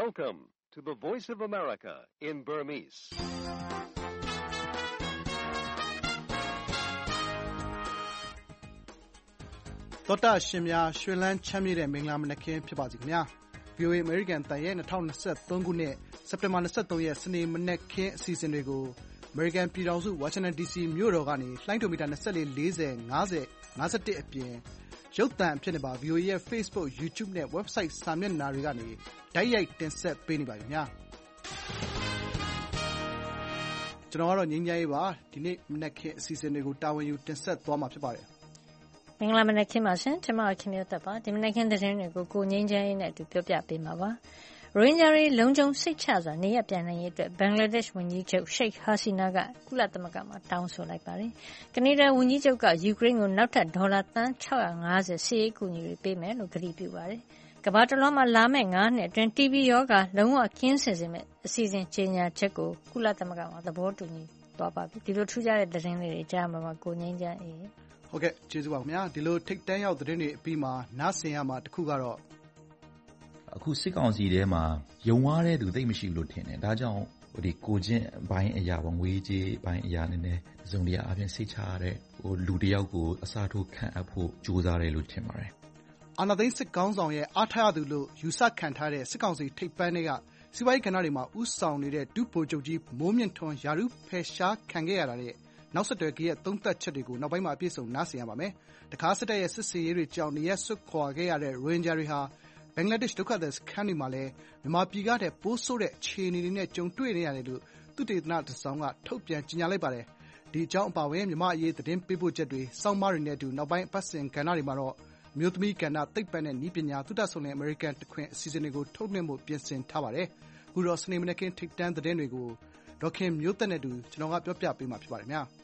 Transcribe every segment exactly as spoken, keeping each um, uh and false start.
Welcome to the Voice of America in Burmese. သောတာရှင်များရွှင်လန်းချမ်းမြေ့တဲ့မင်္ဂလာမနက်ခင်းဖြစ်ပါစေခင်ဗျာ ဗွီအိုအေ American တန်ရဲ့၂၀၂၃ခုနှစ်စက်တင်ဘာ၂၃ရက်စနေမနက်ခင်းအစီအစဉ်တွေကို American ပြည်ထောင်စု Washington ဒီ စီ မြို့တော်ကနေလှိုင်းဒိုမီတာ၂၄ ၄၀ ၅၀ ၅၁အပြင်ရုပ်သံအဖြစ်နဲ့ပါ ဗွီအိုအေရဲ့ Facebook, YouTube နဲ့ Website စာမျက်နှာတွေကနေတိုက်ရိုက်တင်ဆက်ပေးနေပါပြီခင်ဗျာကျွန်တော်ကတော့ငြိမ်းချမ်းရေးပါဒီနေ့မနက်ခင်းအစီအစဉ်တွေကိုတာဝန်ယူတင်ဆက်သွားမှာဖြစ်ပါတယ်မင်္ဂလာမနက်ခင်းပါရှင်ကျွန်မခင်မျိုးသက်ပါဒီမနက်ခင်းသတင်းတွေကိုကိုငြိမ်းချမ်းရေးနဲ့အတူပြောပြပေးမှာပါရိုဟင်ဂျာတွေလုံခြုံစိတ်ချစွာနေရပြန်နိုင်ရေးအတွက်ဘင်္ဂလားဒေ့ရှ်ဝန်ကြီးချုပ်ရှိတ်ဟာစီနာကကုလသမဂ္ဂမှာတောင်းဆိုလိုက်ပါတယ်ကနေဒါဝန်ကြီးချုပ်ကယူကရိန်းကိုနောက်ထပ်ဒေါ်လာသန်း၆၅၀စစ်ရေးကူညီတွေပေးမယ်လို့ကတိပြုပါတယ်ကမ္ဘာတလွှားမှာလာမယ့်၅နှစ်အတွင်း တီ ဘီ ရောဂါလုံးဝကင်းစင်စေမယ့်အစီအစဉ်ကြေညာချက်ကိုကုလသမဂ္ဂမှာသဘောတူညီသွားပါပြီဒီလိုထူးခြားတဲ့သတင်းလေးတွေကြားမှာကိုငြိမ်းချမ်းရေးဟုတ်ကဲ့ကျေးဇူးပါခင်ဗျာဒီလိုထိတ်တန်းရောက်သတင်းတွေအပြီးမှာနားဆင်ရမှာတခုကတော့အခုစစ်ကောင်စီထဲမှာယုံဝါတဲ့သူသိမရှိဘူးလို့ထင်တယ်ဒါကြောင့်ဟိုဒီကိုချင်းဘိုင်းအရာပေါ့ငွေကြေးဘိုင်းအရာနည်းနည်းစုံတရာအပြင်စိတ်ချရတဲ့ဟိုလူတယောက်ကိုအစားထိုးခံအပ်ဖို့ကြိုးစားတယ်လို့ထင်ပါတယ်အာဏာသိမ်းစစ်ကောင်ဆောင်ရဲ့အားထားရသူလို့ယူဆခံထားတဲ့စစ်ကောင်စီထိပ်ပန်းတွေကစီးပွားရေးကဏ္ဍတွေမှာဥဆောင်နေတဲ့ဒုဗိုလ်ချုပ်ကြီးမိုးမြင့်ထွန်းယာရုဖယ်ရှားခံခဲ့ရတာတဲ့နောက်ဆက်တွဲကရဲ့သုံးသက်ချက်တွေကိုနောက်ပိုင်းမှာအပြည့်စုံနားဆင်ရပါမယ်။တခါစစ်တပ်ရဲ့စစ်ဆေးရေးတွေကြောင့်နေရက်ဆွတ်ခွာခဲ့ရတဲ့ရိုဟင်ဂျာတွေဟာဘင်္ဂလားဒေ့ရှ်ဒုက္ခသည်စခန်းတွေမှာလည်းမြန်မာပြည်ကတည်းကပိုးဆိုးတဲ့အခြေအနေတွေနဲ့ကြုံတွေ့နေရတယ်လို့သုတေသနတစ်စောင်ကထုတ်ပြန်ကြေညာလိုက်ပါတယ်။ဒီအကြောင်းအပါအဝင်မြန်မာအရေးသတင်းပေးပို့ချက်တွေစောင့်မတွေနဲ့အတူနောက်ပိုင်းအပတ်စဉ်ကဏ္ဍတွေမှာတော့အမျိုးသမီးကဏ္ဍသိပ္ပံနဲ့နည်းပညာသုတဆုံတဲ့အမေရိကန်တခွင်အစီအစဉ်တွေကိုထုတ်လွှင့်ဖို့ပြင်ဆင်ထားပါတယ်။အခုတော့စနေမနက်ခင်းထိပ်တန်းသတင်းတွေကိုဒေါခင်မျိုးသက်နဲ့တူကျွန်တော်ကပြောပြပေးမှာဖြစ်ပါတယ်ခင်ဗျာ။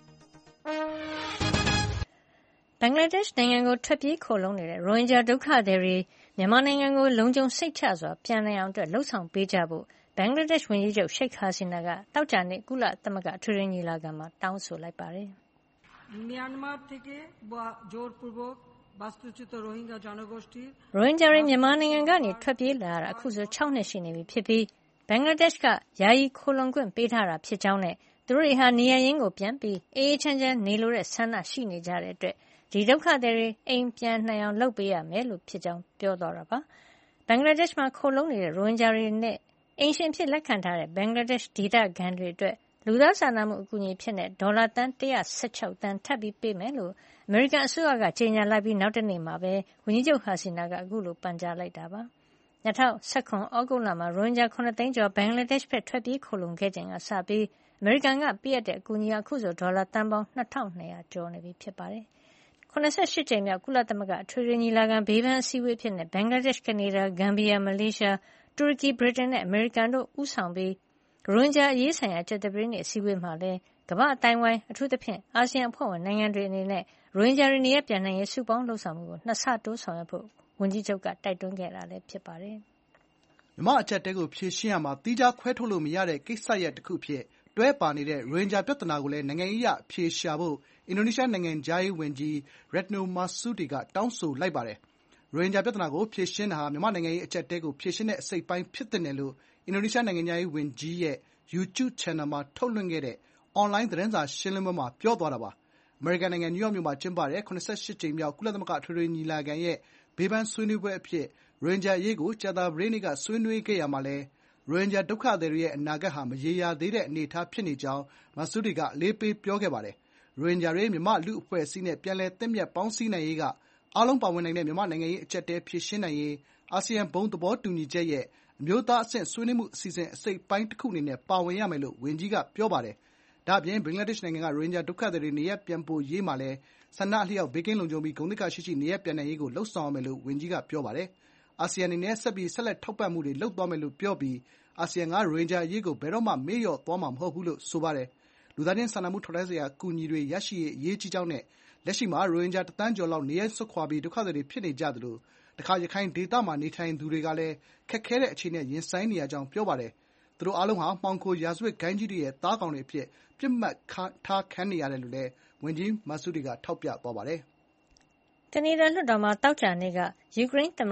ဘင်္ဂလားဒေ့ရှ်နိုင်ငံကိုထွက်ပြေးခိုလှုံနေတဲ့ရိုဟင်ဂျာဒုက္ခသည်တွေမြန်မာနိုင်ငံကိုလုံခြုံစိတ်ချစွာပြန်နိုင်အောင်အတွက်လှုံ့ဆော်ပေးကြဖို့ဘင်္ဂလားဒေ့ရှ်ဝန်ကြီးချုပ်ရှိတ်ဟာစီနာကတောက်ကြနေ့ကုလသမဂ္ဂထွေထွေညီလာခံမှာတောင်းဆိုလိုက်ပါတယ်။မြန်မာথেকে জোরপূর্বক বাস্তুচ্যুত রোহিঙ্গা জনগোষ্ঠী ရိုဟင်ဂျာတွေမြန်မာနိုင်ငံကနေထွက်ပြေးလာတာအခုဆို၆နှစ်ရှိနေပြီဖြစ်ပြီးဘင်္ဂလားဒေ့ရှ်ကယာယီခိုလှုံခွင့်ပေးထားတာဖြစ်ကြောင်းနဲ့သူတို့တွေဟာနေရရင်းကိုပြန်ပြီးအေးအေးချမ်းချမ်းနေလိုတဲ့ဆန္ဒရှိနေကြတဲ့အတွက်ဒီဒုက္ခသည်တွေအိမ်ပြန်နိုင်အောင်လုပ်ပေးရမယ်လို့ဖြစ်ကြောင်းပြောသွားတာပါဘင်္ဂလားဒေ့ရှ်မှာခိုလှုံနေတဲ့ရိုဟင်ဂျာတွေနဲ့အိမ်ရှင်ဖြစ်လက်ခံထားတဲ့ဘင်္ဂလားဒေ့ရှ်ဒေသခံတွေအတွက်လူသားစာနာမှုအကူအညီဖြစ်တဲ့ဒေါ်လာသန်း၁၁၆တန်းထပ်ပြီးပေးမယ်လို့အမေရိကန်အစိုးရကကြေညာလိုက်ပြီးနောက်တနေ့မှာပဲဝန်ကြီးချုပ်ဟာစီနာကအခုလိုပန်ကြားလိုက်တာပါ၂၀၁၇ဩဂုတ်လမှာရိုဟင်ဂျာ၇သိန်းကျော်ဘင်္ဂလားဒေ့ရှ်ဘက်ထွက်ပြေးခိုလှုံခဲ့ချိန်ကစပြီးအမေရိကန်ကပေးအပ်တဲ့အကူအညီအခုဆိုဒေါ်လာသန်းပေါင်း၂၂၀၀ကျော်နေပြီဖြစ်ပါတယ်၇၈ကြိမ်မြောက်ကုလသမဂ္ဂအထွေထွေညီလာခံဘေးပန်းအစည်းအဝေးဖြစ်တဲ့ဘင်္ဂလားဒေ့ရှ်ကနေဒါဂမ်ဘီယာမလေးရှားတူရကီဗြိတိန်နဲ့အမေရိကန်တို့ဦးဆောင်ပြီးရိုဟင်ဂျာအရေးဆိုင်ရာကျပ်တပင်းနဲ့အစည်းအဝေးမှာလည်းကမ္ဘာအတိုင်းဝိုင်းအထူးသဖြင့်အာဆီယံအဖွဲ့ဝင်နိုင်ငံတွေအနေနဲ့ရိုဟင်ဂျာတွေနေရပြန်နိုင်ရေးစုပေါင်းလှုပ်ဆောင်မှုကိုနှစ်ဆတိုးဆောင်ရွက်ဖို့ဝန်ကြီးချုပ်ကတိုက်တွန်းခဲ့တာလည်းဖြစ်ပါတယ်မြန်မာအချက်တဲကိုဖြေရှင်းရမှာတီးခြားခွဲထုတ်လို့မရတဲ့ကိစ္စရပ်တစ်ခုဖြစ်တွဲပါနေတဲ့ရိုဟင်ဂျာပြဿနာကိုလည်းနိုင်ငံရေးအရဖြေရှာဖို့အင်ဒိုနီးရှားနိုင်ငံသားရေးဝန်ကြီး Retno Marsudi ကတောင်းဆိုလိုက်ပါတယ်။ရိုဟင်ဂျာပြဿနာကိုဖြေရှင်းတာဟာမြန်မာနိုင်ငံရေးအချက်တဲကိုဖြေရှင်းတဲ့အစိတ်ပိုင်းဖြစ်တဲ့လို့အင်ဒိုနီးရှားနိုင်ငံသားရေးဝန်ကြီးရဲ့ YouTube Channel မှာထုတ်လွှင့်ခဲ့တဲ့အွန်လိုင်းသတင်းစာရှင်းလင်းပွဲမှာပြောသွားတာပါ။အမေရိကန်နိုင်ငံနယူးယောက်မြို့မှာကျင်းပတဲ့၇၈ကြိမ်မြောက်ကုလသမဂ္ဂအထွေထွေညီလာခံရဲ့ဘေးပန်းဆွေးနွေးပွဲအဖြစ်ရိုဟင်ဂျာအရေးကိုကြာသပတေးနေ့ကဆွေးနွေးခဲ့ရမှာလည်းရိုဟင်ဂျာဒုက္ခသည်တွေရဲ့အနာဂတ်ဟာမရေရာသေးတဲ့အနေအထားဖြစ်နေကြောင်းမာဆူဒီကအလေးပေးပြောခဲ့ပါတယ်။ရိုဟင်ဂျာတွေမြန်မာလူ့အဖွဲ့အစည်းနဲ့ပြန်လည်သင့်မြတ်ပေါင်းစည်းနိုင်ရေးကအားလုံးပါဝင်နိုင်တဲ့မြန်မာနိုင်ငံရေးအကျပ်တဲဖြေရှင်းနိုင်ရေးအာဆီယံဘုံသဘောတူညီချက်ရဲ့အမျိုးသားအဆင့်ဆွေးနွေးမှုအစီအစဉ်အစိတ်ပိုင်းတစ်ခုအနေနဲ့ပါဝင်ရမယ်လို့ဝန်ကြီးကပြောပါတယ်။ဒါ့အပြင်ဘင်္ဂလားဒေ့ရှ်နိုင်ငံကရိုဟင်ဂျာဒုက္ခသည်တွေနေရပ်ပြန်ပို့ရေးမှာလည်းဆန္ဒအလျောက်ဘေးကင်းလုံခြုံပြီးဂုဏ်သိက္ခာရှိရှိနေရပ်ပြန်နိုင်ရေးကိုလှုံ့ဆော်ရမယ်လို့ဝန်ကြီးကပြောပါတယ်။အာဆီယံအနေနဲ့ဆက်ပြီးဆက်လက်ထောက်ပံ့မှုတွေလုပ်သွားမယ်လို့ပြောပြီးအာဆီယံကရိုဟင်ဂျာအရေးကိုဘယ်တော့မှမေ့လျော့သွားမှာမဟုတ်ဘူးလို့ဆိုပါတယ်။လူသားချင်းစာနာမှုထောက်လှမ်းစရာအကူအညီတွေရရှိရေးအရေးကြီးကြောင်းနဲ့လက်ရှိမှာရိုဟင်ဂျာတစ်သန်းကျော်လောက်နေရပ်စွန့်ခွာပြီးဒုက္ခသည်တွေဖြစ်နေကြသလိုတခါရခိုင်ဒေသမှာနေထိုင်သူတွေကလည်းခက်ခဲတဲ့အခြေအနေနဲ့ရင်ဆိုင်နေရကြောင်းပြောပါတယ်။သူတို့အားလုံးဟာမှောင်ခိုရာဇဝတ်ဂိုဏ်းကြီးတွေရဲ့သားကောင်တွေအဖြစ်ပြစ်မှတ်ထားခံနေရတယ်လို့လည်းဝန်ကြီးမာဆူဒီကထောက်ပြသွားပါတယ်။ကနေဒါလွှတ်တော်မှာသောကြာနေ့ကယူကရိန်းသမ္မတ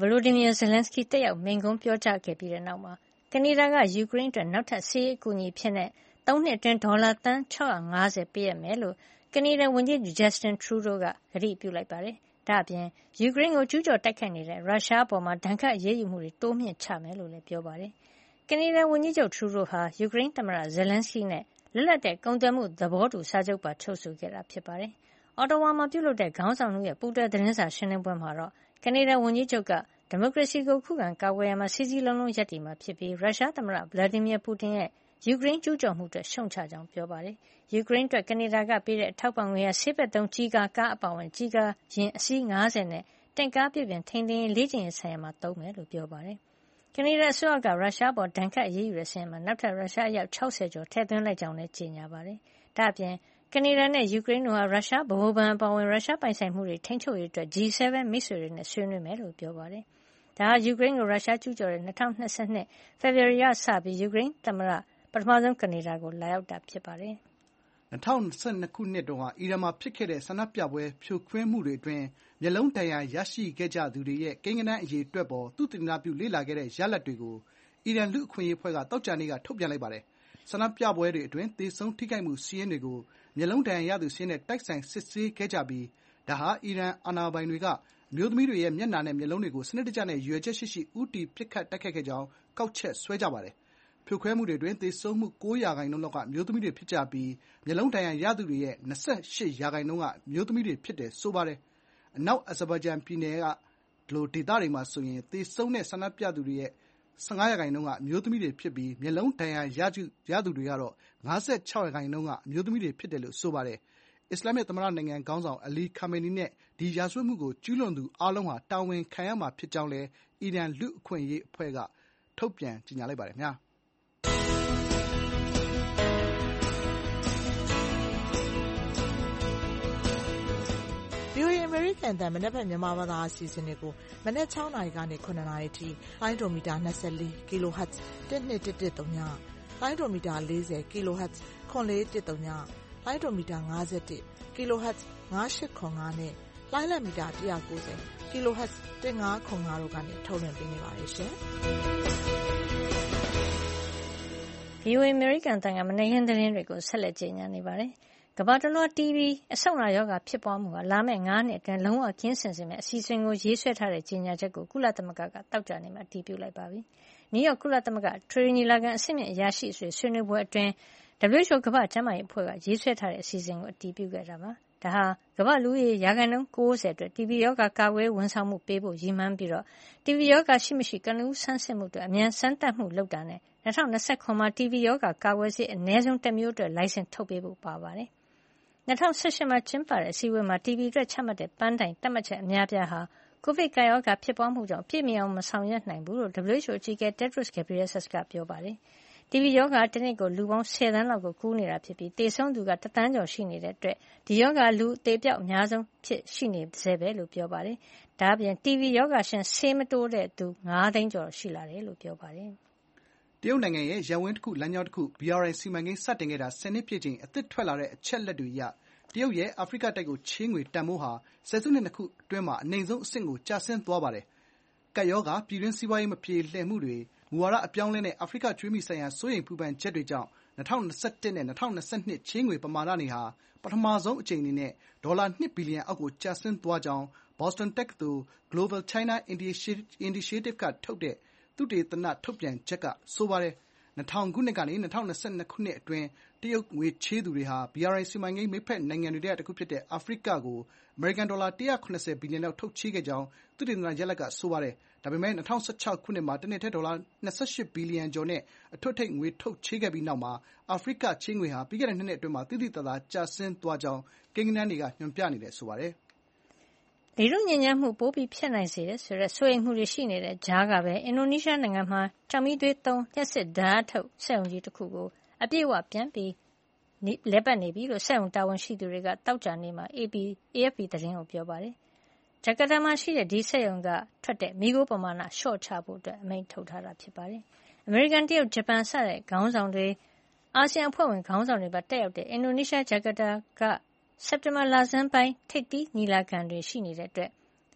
Volodymyr Zelensky တက်ရောက်မိန့်ခွန်းပြောကြားခဲ့ပြီးတဲ့နောက်မှာကနေဒါကယူကရိန်းအတွက်နောက်ထပ်စစ်ရေးအကူအညီအဖြစ်သုံးနှစ်အတွင်းဒေါ်လာသန်း၆၅၀ပေးအပ်မယ်လို့ကနေဒါဝန်ကြီးချုပ် Justin Trudeau ကကတိပြုလိုက်ပါတယ်။ဒါ့အပြင်ယူကရိန်းကိုကျူးကျော်တိုက်ခိုက်နေတဲ့ရုရှားအပေါ်ဒဏ်ခတ်အရေးယူမှုတွေတိုးမြှင့်ချမယ်လို့လည်းပြောပါတယ်။ကနေဒါဝန်ကြီးချုပ် Trudeau ဟာယူကရိန်းသမ္မတ Zelensky နဲ့လွတ်လပ်တဲ့ကုန်သွယ်မှုသဘောတူစာချုပ်ပါချုပ်ဆိုခဲ့တာဖြစ်ပါတယ်။ Ottawa မှာပြုလုပ်တဲ့ခေါင်းဆောင်တို့ရဲ့ပူးတွဲသတင်းစာရှင်းလင်းပွဲမှာတော့ကနေဒါဝန်ကြီးချုပ်ကဒီမိုကရေစီကိုခုခံကာကွယ်ရာမှာစည်းစည်းလုံးလုံးရပ်တည်မှာဖြစ်ပြီးရုရှားသမ္မတ Vladimir Putin ရဲ့ယူကရိန်းကျူးကျော်မှုအတွက်ရှုံ့ချကြောင်းပြောပါတယ်။ယူကရိန်းအတွက်ကနေဒါကပေးတဲ့အထောက်ပံ့ငွေဟာဆေးဘက်သုံးကြီးကားကားအပါအဝင်ကြီးကားယာဉ်အစီး၅၀နဲ့တင့်ကားပြုပြင်ထိန်းသိမ်းရေးလေ့ကျင့်ရေးဆိုင်ရာမှာသုံးမယ်လို့ပြောပါတယ်။ကနေဒါအစိုးရကရုရှားပေါ်ဒဏ်ခတ်အရေးယူတဲ့ဆိုင်ရာမှာနောက်ထပ်ရုရှားအယောက်၆၀ကျော်ထည့်သွင်းလိုက်ကြောင်းလည်းကြေညာပါတယ်။ဒါ့အပြင်ကနေဒါနဲ့ယူကရိန်းတို့ဟာရုရှားဗဟိုဘဏ်အပါအဝင်ရုရှားပိုင်ဆိုင်မှုတွေထိန်းချုပ်ရေးအတွက် G 7 မိတ်ဆွေတွေနဲ့ဆွေးနွေးမယ်လို့ပြောပါတယ်။ဒါဟာယူကရိန်းကိုရုရှားကျူးကျော်တဲ့၂၀၂၂ဖေဖေါ်ဝါရီလစပြီးယူကရိန်းသမ္မတပထမဆုံးကနေဒါကိုလာရောက်တာဖြစ်ပါတယ်။၂၀၂၂ခုနှစ်တုန်းကအီရန်မှာဖြစ်ခဲ့တဲ့ဆန္ဒပြပွဲဖြိုခွင်းမှုတွေအတွင်းမျက်လုံးဒဏ်ရာရရှိခဲ့ကြသူတွေရဲ့ကိန်းဂဏန်းအရေအတွက်ပေါ်သုတေသနပြုလေ့လာခဲ့တဲ့ရလဒ်တွေကိုအီရန်လူ့အခွင့်အရေးအဖွဲ့ကသောကြာနေ့ကထုတ်ပြန်လိုက်ပါတယ်။ဆန္ဒပြပွဲတွေအတွင်းသေဆုံးထိခိုက်မှုစာရင်းတွေကိုမျက်လုံးဒဏ်ရာရသူစာရင်းနဲ့တိုက်ဆိုင်စစ်ဆေးခဲ့ကြပြီးဒါဟာအီရန်အာဏာပိုင်တွေကအမျိုးသမီးတွေရဲ့မျက်နှာနဲ့မျက်လုံးတွေကိုစနစ်တကျနဲ့ရည်ရွယ်ချက်ရှိရှိဦးတည်ပစ်ခတ်တိုက်ခိုက်ခဲ့ကြောင်းကောက်ချက်ဆွဲကြပါတယ်။ဖြိုခွဲမှုတွေအတွင်းသေဆုံးမှု၉ရာခိုင်နှုန်းလောက်ကအမျိုးသမီးတွေဖြစ်ကြပြီးမျက်လုံးဒဏ်ရာရသူတွေရဲ့၂၈ရာခိုင်နှုန်းကအမျိုးသမီးတွေဖြစ်တယ်ဆိုပါတယ်။အနောက်အာဇာဘိုင်ဂျန်ပြည်နယ်လိုဒေသတွေမှာဆိုရင်သေဆုံးတဲ့ဆန္ဒပြသူတွေရဲ့၁၅ရာခိုင်နှုန်းကအမျိုးသမီးတွေဖြစ်ပြီးမျက်လုံးဒဏ်ရာရသူတွေကတော့၅၆ရာခိုင်နှုန်းကအမျိုးသမီးတွေဖြစ်တယ်လို့ဆိုပါတယ်။အစ္စလာမ္မစ်သမ္မတနိုင်ငံခေါင်းဆောင်အလီခါမေနီနဲ့ဒီရာဇဝတ်မှုကိုကျူးလွန်သူအားလုံးဟာတာဝန်ခံရမှာဖြစ်ကြောင်းလည်းအီရန်လူ့အခွင့်အရေးအဖွဲ့ကထုတ်ပြန်ကြေညာလိုက်ပါတယ်ခင်ဗျာ။ VOA အမေရိကန်အသံမနက်ဖြန်မြန်မာဘာသာအစီအစဉ်တွေကိုမနက်၆နာရီကနေ၇နာရီအထိလိုင်းဒိုမီတာ၂၄ kHz ၁၂၁၁၃ညလိုင်းဒိုမီတာ၄၀ kHz ခွန်လေး၁၃ညလိုင်းဒိုမီတာ၅၁ kHz ၅၈၇၅နဲ့လိုင်းလံမီတာ၁၉၀ kHz ၁၅၇၅တို့ကနေထုတ်လွှင့်ပေးနေပါတယ်ရှင်။ VOA အမေရိကန်အသံကမနက်ခင်းသတင်းတွေကိုဆက်လက်ကြေညာနေပါတယ်။ကမ္ဘာတလွှား တီဘီ အဆုတ်နာရောဂါဖြစ်ပွားမှုဟာလာမယ့်ငါးနှစ်အတွင်းလုံးဝကင်းစင်စေမယ့်အစီအစဉ်ကိုရေးဆွဲထားတဲ့ကြေညာချက်ကိုကုလသမဂ္ဂကသောကြာနေ့မှာအတည်ပြုလိုက်ပါပြီ။နယူးယောက်ကုလသမဂ္ဂအထွေထွေညီလာခံအဆင့်မြင့်အရာရှိတွေဆွေးနွေးပွဲအတွင်း W H O ကမ္ဘာ့ကျန်းမာရေးအဖွဲ့ကရေးဆွဲထားတဲ့အစီအစဉ်ကိုအတည်ပြုခဲ့တာပါ။ဒါဟာကမ္ဘာ့လူဦးရေရာခိုင်နှုန်း၉၀အတွက်တီဘီရောဂါကာကွယ်ဝန်ဆောင်မှုပေးဖို့ရည်မှန်းပြီးတီဘီရောဂါရှိမရှိကနဦးဆန်းစစ်မှုအတွက်အမြန်စမ်းသပ်မှုလုပ်တာနဲ့၂၀၂၇မှာတီဘီရောဂါကာကွယ်ဆေးအနည်းဆုံးတမျိုးအတွက်လိုင်စင်ထုတ်ပေးဖို့ပါပါတယ်။၂၀၁၈မှာကျင်းပတဲ့အစည်းအဝေးမှာတီဘီအတွက်ချမှတ်တဲ့ပန်းတိုင်သတ်မှတ်ချက်အများအပြားဟာကိုဗစ်ကပ်ရောဂါဖြစ်ပွားမှုကြောင့်ပြည့်မီအောင်မဆောင်ရွက်နိုင်ဘူးလို့ W H O အကြီးအကဲ Tedros Adhanom Ghebreyesus ကပြောပါတယ်။တီဘီရောဂါတနေ့ကိုလူပေါင်း၁၀သန်းလောက်ကိုကူးနေတာဖြစ်ပြီးသေဆုံးသူကတသန်းကျော်ရှိနေတဲ့အတွက်ဒီရောဂါလူအသေအပျောက်အများဆုံးဖြစ်ရှိနေဆဲပဲလို့ပြောပါတယ်။ဒါ့အပြင်တီဘီရောဂါရှင်ဆေးမတိုးတဲ့သူ၅သိန်းကျော်ရှိလာတယ်လို့ပြောပါတယ်။တရုတ်နိုင်ငံရဲ့ရပ်ဝန်းတခုလမ်းကြောင်းတခု B R I စီမံကိန်းစတင်ခဲ့တာဆယ်နှစ်ပြည့်ချိန်အသစ်ထွက်လာတဲ့အချက်အလက်တွေအရတရုတ်ရဲ့အာဖရိကတိုက်ကိုချေးငွေတန်ဖိုးဟာဆယ်စုနှစ်နှစ်ခုအတွင်းမှာအနိမ့်ဆုံးအဆင့်ကိုကျဆင်းသွားပါတယ်။ကပ်ရောဂါပြည်တွင်းစီးပွားရေးမပြေလည်မှုတွေမူဝါဒအပြောင်းအလဲနဲ့အာဖရိကကြွေးမြီဆိုင်ရာစိုးရိမ်ပူပန်ချက်တွေကြောင့်၂၀၂၁နဲ့၂၀၂၂ချေးငွေပမာဏတွေဟာပထမဆုံးအကြိမ်အနေနဲ့ဒေါ်လာ၂ဘီလီယံအောက်ကိုကျဆင်းသွားကြောင်း Boston တက္ကသိုလ် Global China Initiative ကထုတ်တဲ့သုတေသနထုတ်ပြန်ချက်ကဆိုပါတယ်။၂၀၀၀ခုနှစ်ကနေ၂၀၂၂ခုနှစ်အတွင်းတရုတ်ငွေချေးသူတွေဟာ B R I စီမံကိန်းမိတ်ဖက်နိုင်ငံတွေထဲကတခုဖြစ်တဲ့အာဖရိကကိုအမေရိကန်ဒေါ်လာ၁၇၀ဘီလီယံလောက်ထုတ်ချေးခဲ့ကြောင်းသုတေသနရလဒ်ကဆိုပါတယ်။ဒါပေမဲ့၂၀၁၆ခုနှစ်မှာတနှစ်ထဲဒေါ်လာ၂၈ဘီလီယံကျော်နဲ့အထွတ်အထိပ်ငွေထုတ်ချေးခဲ့ပြီးနောက်မှာအာဖရိကချေးငွေဟာပြီးခဲ့တဲ့နှစ်နှစ်အတွင်းမှာသိသိသာသာကျဆင်းသွားကြောင်းကိန်းဂဏန်းတွေကညွှန်ပြနေတယ်ဆိုပါတယ်။လေထုညစ်ညမ်းမှုပိုဖြစ်နိုင်စေတယ်ဆိုတဲ့စိုးရိမ်မှုတွေရှိနေတဲ့ကြားကပဲအင်ဒိုနီးရှားနိုင်ငံမှာကျောက်မီးသွေးသုံးလျှပ်စစ်ဓါတ်အားထုတ်စက်ရုံကြီးတခုကိုအပြည့်အဝပြန်ပြီးလည်ပတ်နေပြီလို့စက်ရုံတာဝန်ရှိသူတွေကသောကြာနေ့မှာ A F P သတင်းကိုပြောပါတယ်။ဂျကာတာမှာရှိတဲ့ဒီစက်ရုံကထွက်တဲ့မီးခိုးပမာဏလျှော့ချဖို့အမိန့်ထုတ်ထားတာဖြစ်ပါတယ်။အမေရိကန်တရုတ်ဂျပန်စတဲ့ခေါင်းဆောင်တွေအာဆီယံအဖွဲ့ဝင်ခေါင်းဆောင်တွေပါတက်ရောက်တဲ့အင်ဒိုနီးရှားဂျကာတာကစက်တင်ဘာလဆန်းပိုင်းထိပ်သီးညီလာခံတွေရှိနေတဲ့အတွက်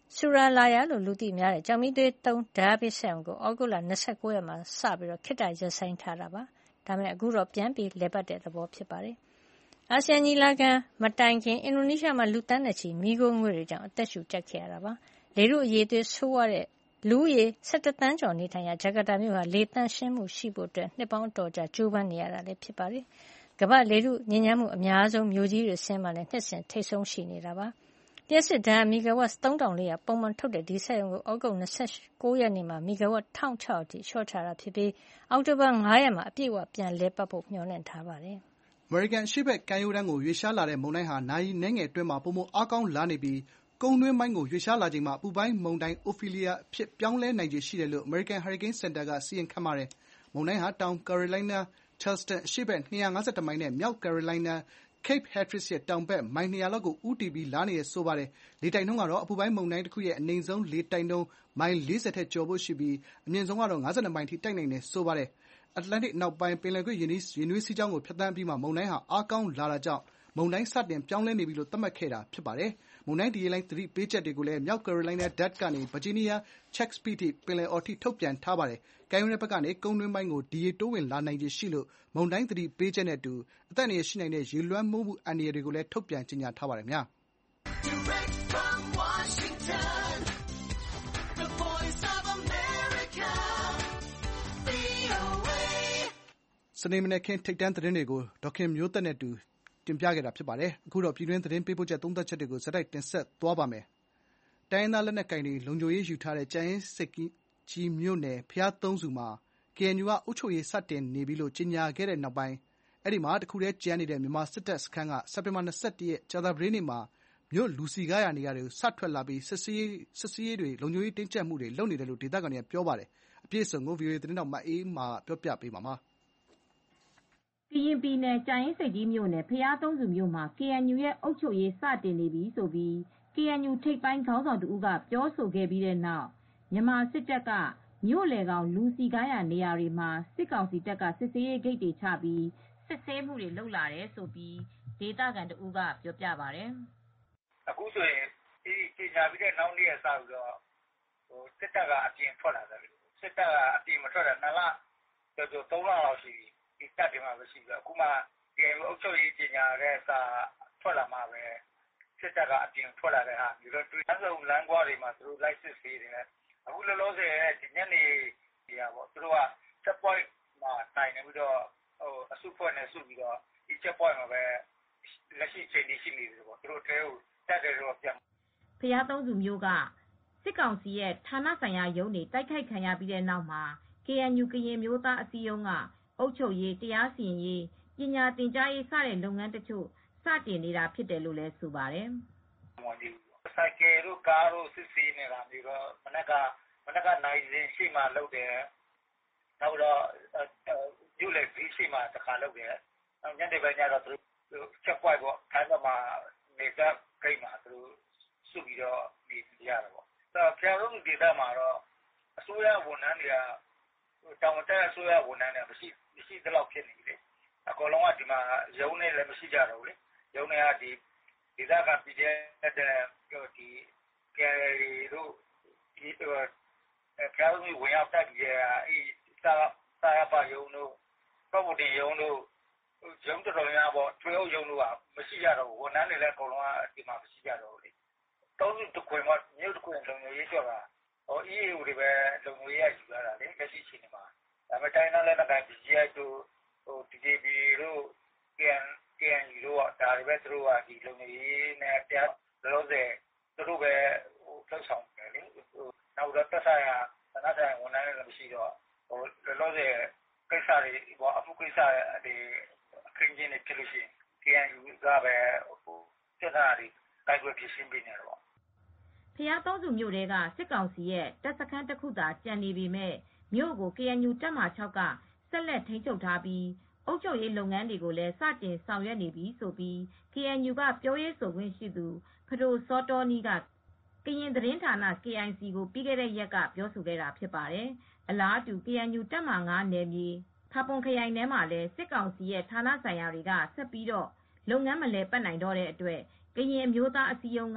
ဆူရာလာယာလို့လူသိများတဲ့ကျောက်မီးသွေးသုံးဓာတ်အားပေးစက်ရုံကိုဩဂုတ်လ၂၉ရက်မှာစပြီးခေတ္တရပ်ဆိုင်းထားတာပါ။ဒါပေမဲ့အခုတော့ပြန်ပြီးလည်ပတ်တဲ့သဘောဖြစ်ပါတယ်။အာဆီယံညီလာခံမတိုင်ခင်အင်ဒိုနီးရှားမှာလူသန်းနဲ့ချီမီးခိုးငွေ့တွေကြောင့်အသက်ရှူကြပ်ခဲ့ရတာပါ။လေထုအရည်အသွေးဆိုးဝါးတဲ့လူဦးရေ၁၁သန်းကျော်နေထိုင်ရာဂျကာတာမြို့ဟာလေသန့်ရှင်းမှုရှိဖို့နှစ်ပေါင်းအတော်ကြာကြိုးပမ်းနေရတာလည်းဖြစ်ပါတယ်။ကမ္ဘာ့လေထုညစ်ညမ်းမှုအများဆုံးမြို့ကြီးတွေစာရင်းမှာလည်းနှစ်စဉ်ထိပ်ဆုံးရှိနေတာပါ။လျှပ်စစ်ဓာတ်အားမီဂါဝပ်သုံးထောင်လေးရာပုံမှန်ထုတ်တဲ့ဒီစက်ရုံကိုဩဂုတ်၂၉ရက်နေ့မှာမီဂါဝပ်၁၆၀၀အထိလျှော့ချတာဖြစ်ပြီးအောက်တိုဘာ၅ရက်မှာအပြည့်အဝပြန်လည်ပတ်ဖို့မျှော်လင့်ထားပါတယ်။အမေရိကန်အရှေ့ဘက်ကမ်းရိုးတန်းကိုရွေ့လျားလာတဲ့မုန်တိုင်းဟာနာရီအနည်းငယ်အတွင်းမှာပိုမိုအားကောင်းလာနေပြီးကုန်းတွင်းပိုင်းကိုရွေ့လျားလာချိန်မှာအပူပိုင်းမုန်တိုင်း Ophelia အဖြစ်ပြောင်းလဲနိုင်ခြေရှိတယ်လို့အမေရိကန်ဟာရီကိန်းစင်တာကစီရင်ခန့်မှန်းပါတယ်။မုန်တိုင်းဟာတောင်ကာရိုလိုင်းနား Charleston အရှေ့ဘက်၂၅၁မိုင်နဲ့မြောက်ကာရိုလိုင်းနား Cape Hatteras ရဲ့တောင်ဘက်မိုင်၂၀၀လောက်ကိုဦးတည်ပြီးလာနေတယ်ဆိုပါတယ်။လေတိုက်နှုန်းကတော့အပူပိုင်းမုန်တိုင်းတခုရဲ့အနိမ့်ဆုံးလေတိုက်နှုန်းမိုင်၄၀ထက်ကျော်ဖို့ရှိပြီးအမြင့်ဆုံးကတော့၅၂မိုင်အထိတိုက်နိုင်တယ်ဆိုပါတယ်။အတ္တလန္တိတ်အနောက်ပိုင်းပင်လယ်ကွေ့ရေနွေးစီးကြောင်းကိုဖြတ်သန်းအပြီးမှာမုန်တိုင်းဟာအားကောင်းလာတာကြောင့်မုန်တိုင်းစတင်ပြောင်းလဲနေပြီလို့သတ်မှတ်ခဲ့တာဖြစ်ပါတယ်။မုန်တိုင်းဒီရေလှိုင်းသတိပေးချက်တွေကိုလည်းမြောက်ကာရိုလိုင်းနား Dade ကနေဗာဂျီးနီးယား Chesapeake အထိပင်လယ်အော်အထိထုတ်ပြန်ထားပါတယ်။ကမ်းရိုးတန်းဘက်ကနေကုန်းတွင်းပိုင်းကိုဒီရေတိုးဝင်လာနိုင်ခြေရှိလို့မုန်တိုင်းသတိပေးချက်နဲ့အတူအသက်အန္တရာယ်ရှိနိုင်တဲ့ရေလွှမ်းမိုးမှုအန္တရာယ်တွေကိုလည်းထုတ်ပြန်ကြေညာထားပါတယ်။စနေမနက်ခင်းထိပ်တန်းသတင်းတွေကိုဒေါ်ခင်မျိုးသက်နဲ့အတူတင်ပြခဲ့တာဖြစ်ပါတယ်။အခုတော့ပြည်တွင်းသတင်းပေးပို့ချက်သုံးသပ်ချက်တွေကိုဆက်တိုက်တင်ဆက်သွားပါမယ်။တိုင်းရင်းသားလက်နက်ကိုင်တွေလုံခြုံရေးယူထားတဲ့ကြာအင်းဆိပ်ကြီးမြို့နယ်ဘုရားသုံးဆူမှာ ကေအန်ယူကအုပ်ချုပ်ရေးစတင်နေပြီလို့ကြေညာခဲ့တဲ့နောက်ပိုင်းအဲဒီမှာတခုတည်းကျန်နေတဲ့မြန်မာစစ်တပ်စခန်းကစက်တင်ဘာ၂၁ရက်ကြာသပတေးနေ့မှာမြို့လူစည်ကားရာနေရာတွေကိုစထွက်လာပြီးစစ်ဆေးရေးတွေလုံခြုံရေးတင်းကျပ်မှုတွေလုပ်နေတယ်လို့ဒေသခံတွေကပြောပါတယ်။အပြည့်အစုံကိုဗွီအိုအေသတင်းထောက်မအေးအေးမာကပြောပြပေးပါမယ်။ကရင်ပြည်နယ်ကြာအင်းဆိပ်ကြီးမြို့နယ်ဘုရားသုံးဆူမြို့မှာ ကေအန်ယူရဲ့အုပ်ချုပ်ရေးစတင်နေပြီလို့ ကေအန်ယူထိပ်ပိုင်းခေါင်းဆောင်တဦးကပြောဆိုခဲ့ပြီးတဲ့နောက်မြန်မာစစ်တပ်ကမြို့လယ်ကောင်လူစည်ကားရာနေရာတွေမှာစစ်ကောင်စီတပ်ကစစ်ဆေးရေးဂိတ်တွေချပြီးစစ်ဆေးမှုတွေလုပ်လာတယ်လို့ဒေသခံတဦးကပြောပြပါတယ်။အခုဆိုရင်ဒီကြေညာပြီးတဲ့နောက်နေ့ကစပြီးတော့စစ်တပ်ကအပြင်ထွက်လာတယ်။စစ်တပ်ကအပြင်မထွက်တာနှစ်လကျော်ကျော်သုံးလလောက်ရှိပြီ။ဒီတပ်တွေမှာပဲရှိပြီအခုမှကေအန်ယူအုပ်ချုပ်ရေးကြေညာတဲ့စာထွက်လာမှပဲစစ်တပ်ကအပြင်ထွက်လာတဲ့ဟာပြီးတော့တွေ့အစုံလမ်းကွာတွေမှာသူတို့လိုက်စစ်ဆေးတယ်အခုလောလောဆယ်ဒီညနေဒီဟာပေါ့သူတို့က check point မှာတိုင်နေပြီးတော့ဟိုအစုဖွဲ့နေစုပြီးတော့ဒီ check point မှာပဲလက်ရှိချိန်ကြီးရှိနေတယ်ပေါ့သူတို့တဲကိုတက်တယ်တော့ပြန်ဖျားသုံးစုမျိုးကစစ်ကောင်စီရဲ့ဌာနဆိုင်ရာရုံးတွေတိုက်ခိုက်ခံရပြီးတဲ့နောက်မှာ ကေအန်ယူ ကရင်မျိုးသားအစည်းအရုံးကအုပ်ချုပ်ရေးတရားစီရင်ရေးပညာသင်ကြားရေးစတဲ့လုပ်ငန်းတချို့စတင်နေတာဖြစ်တယ်လို့လည်းဆိုပါတယ်။ဆိုင်ကယ်တို့ကားတို့စစ်ဆေးနေတာမျိုးတော့မနက်ကမနက်ကနိုင်စဉ်ရှိမှလုပ်တယ်။နောက်တော့ယူလက်ပြီးရှိမှတစ်ခါလုပ်တယ်။နောက်ညနေပိုင်းကျတော့သူချက်ပွိုက်ပေါ့ထိုင်းမှာနေကဂိတ်မှာသူစုပြီးတော့နေကြရတာပေါ့။ဆိုတော့ကျောင်းလုံးဒေသမှာတော့အစိုးရဝန်ထမ်းတွေကတောင်တက်အစိုးရဝန်ထမ်းတွေမရှိမရှိသလောက်ဖြစ်နေတယ်။အကောင်လုံးကဒီမှာရုံးနေလည်းမရှိကြတော့ဘူးလေ။ရုံးနေကဒီဒေသကပြည်တဲ့ဒီကယ်ရီတို့ဒီတော့ကျောင်းကြီးဝင်ရောက်တက်ပြီးအဲစာစာပါရုံးတို့ပုံမှန်ရုံးတို့ရုံးတော်များပေါ့ထွေးအုပ်ရုံးတို့ကမရှိကြတော့ဘူးဝန်ထမ်းတွေလည်းအကောင်လုံးကဒီမှာမရှိကြတော့ဘူးလေ။တောင်းစုတစ်ခွင်ကမြို့တစ်ခွင်လုံခြုံရေးကြောက်တာဟို အီးအေး တွေပဲလုံခြုံရေးရယူလာတာလေလက်ရှိချိန်မှာဒါပေမဲ့တိုင်းသားလည်းက ဘီ ဂျီ အိုက် တို့ဟို ဒီ ဂျေ ပီ တို့ ကေအန်ယူ တို့ဒါတွေပဲသူတို့ကဒီလုံခြုံရေးနဲ့တရားလောဆယ်သူတို့ပဲဟိုလှုပ်ဆောင်တယ်လေဟိုနောက်တော့တက်ဆိုင်ရာသနာဆိုင်ဝန်ထမ်းတွေမရှိတော့ဟိုလောဆယ်ကိစ္စတွေပေါ့အမှုကိစ္စတွေအခင်းချင်းတွေဖြစ်လို့ရှိရင် ကေအန်ယူ ကပဲဟိုတက်တာတွေတိုက်ပွဲဖြစ်ရှင်းပေးနေတော့ဖျားသုံးစုမြို့တွေကစစ်ကောင်စီရဲ့တပ်စခန်းတစ်ခုသာကျန်နေပေမဲ့မြို့ကို ကေအန်ယူ တပ်မ၆ကဆက်လက်ထိန်းချုပ်ထားပြီးအုပ်ချုပ်ရေးလုပ်ငန်းတွေကိုလည်းစတင်ဆောင်ရွက်နေပြီဆိုပြီး ကေအန်ယူ ကပြောရေးဆိုခွင့်ရှိသူဖဒိုစောတောနီးကကရင်သတင်းဌာန ကေအိုင်စီ ကိုပြီးခဲ့တဲ့ရက်ကပြောဆိုခဲ့တာဖြစ်ပါတယ်။အလားတူ ကေအန်ယူ တပ်မ၅နယ်မြေဖာပွန်ခရိုင်ထဲမှာလည်းစစ်ကောင်စီရဲ့ဌာနဆိုင်ရာတွေကဆက်ပြီးတော့လုပ်ငန်းမလည်ပတ်နိုင်တော့တဲ့အတွက်ကရင်အမျိုးသားအစည်းအရုံးက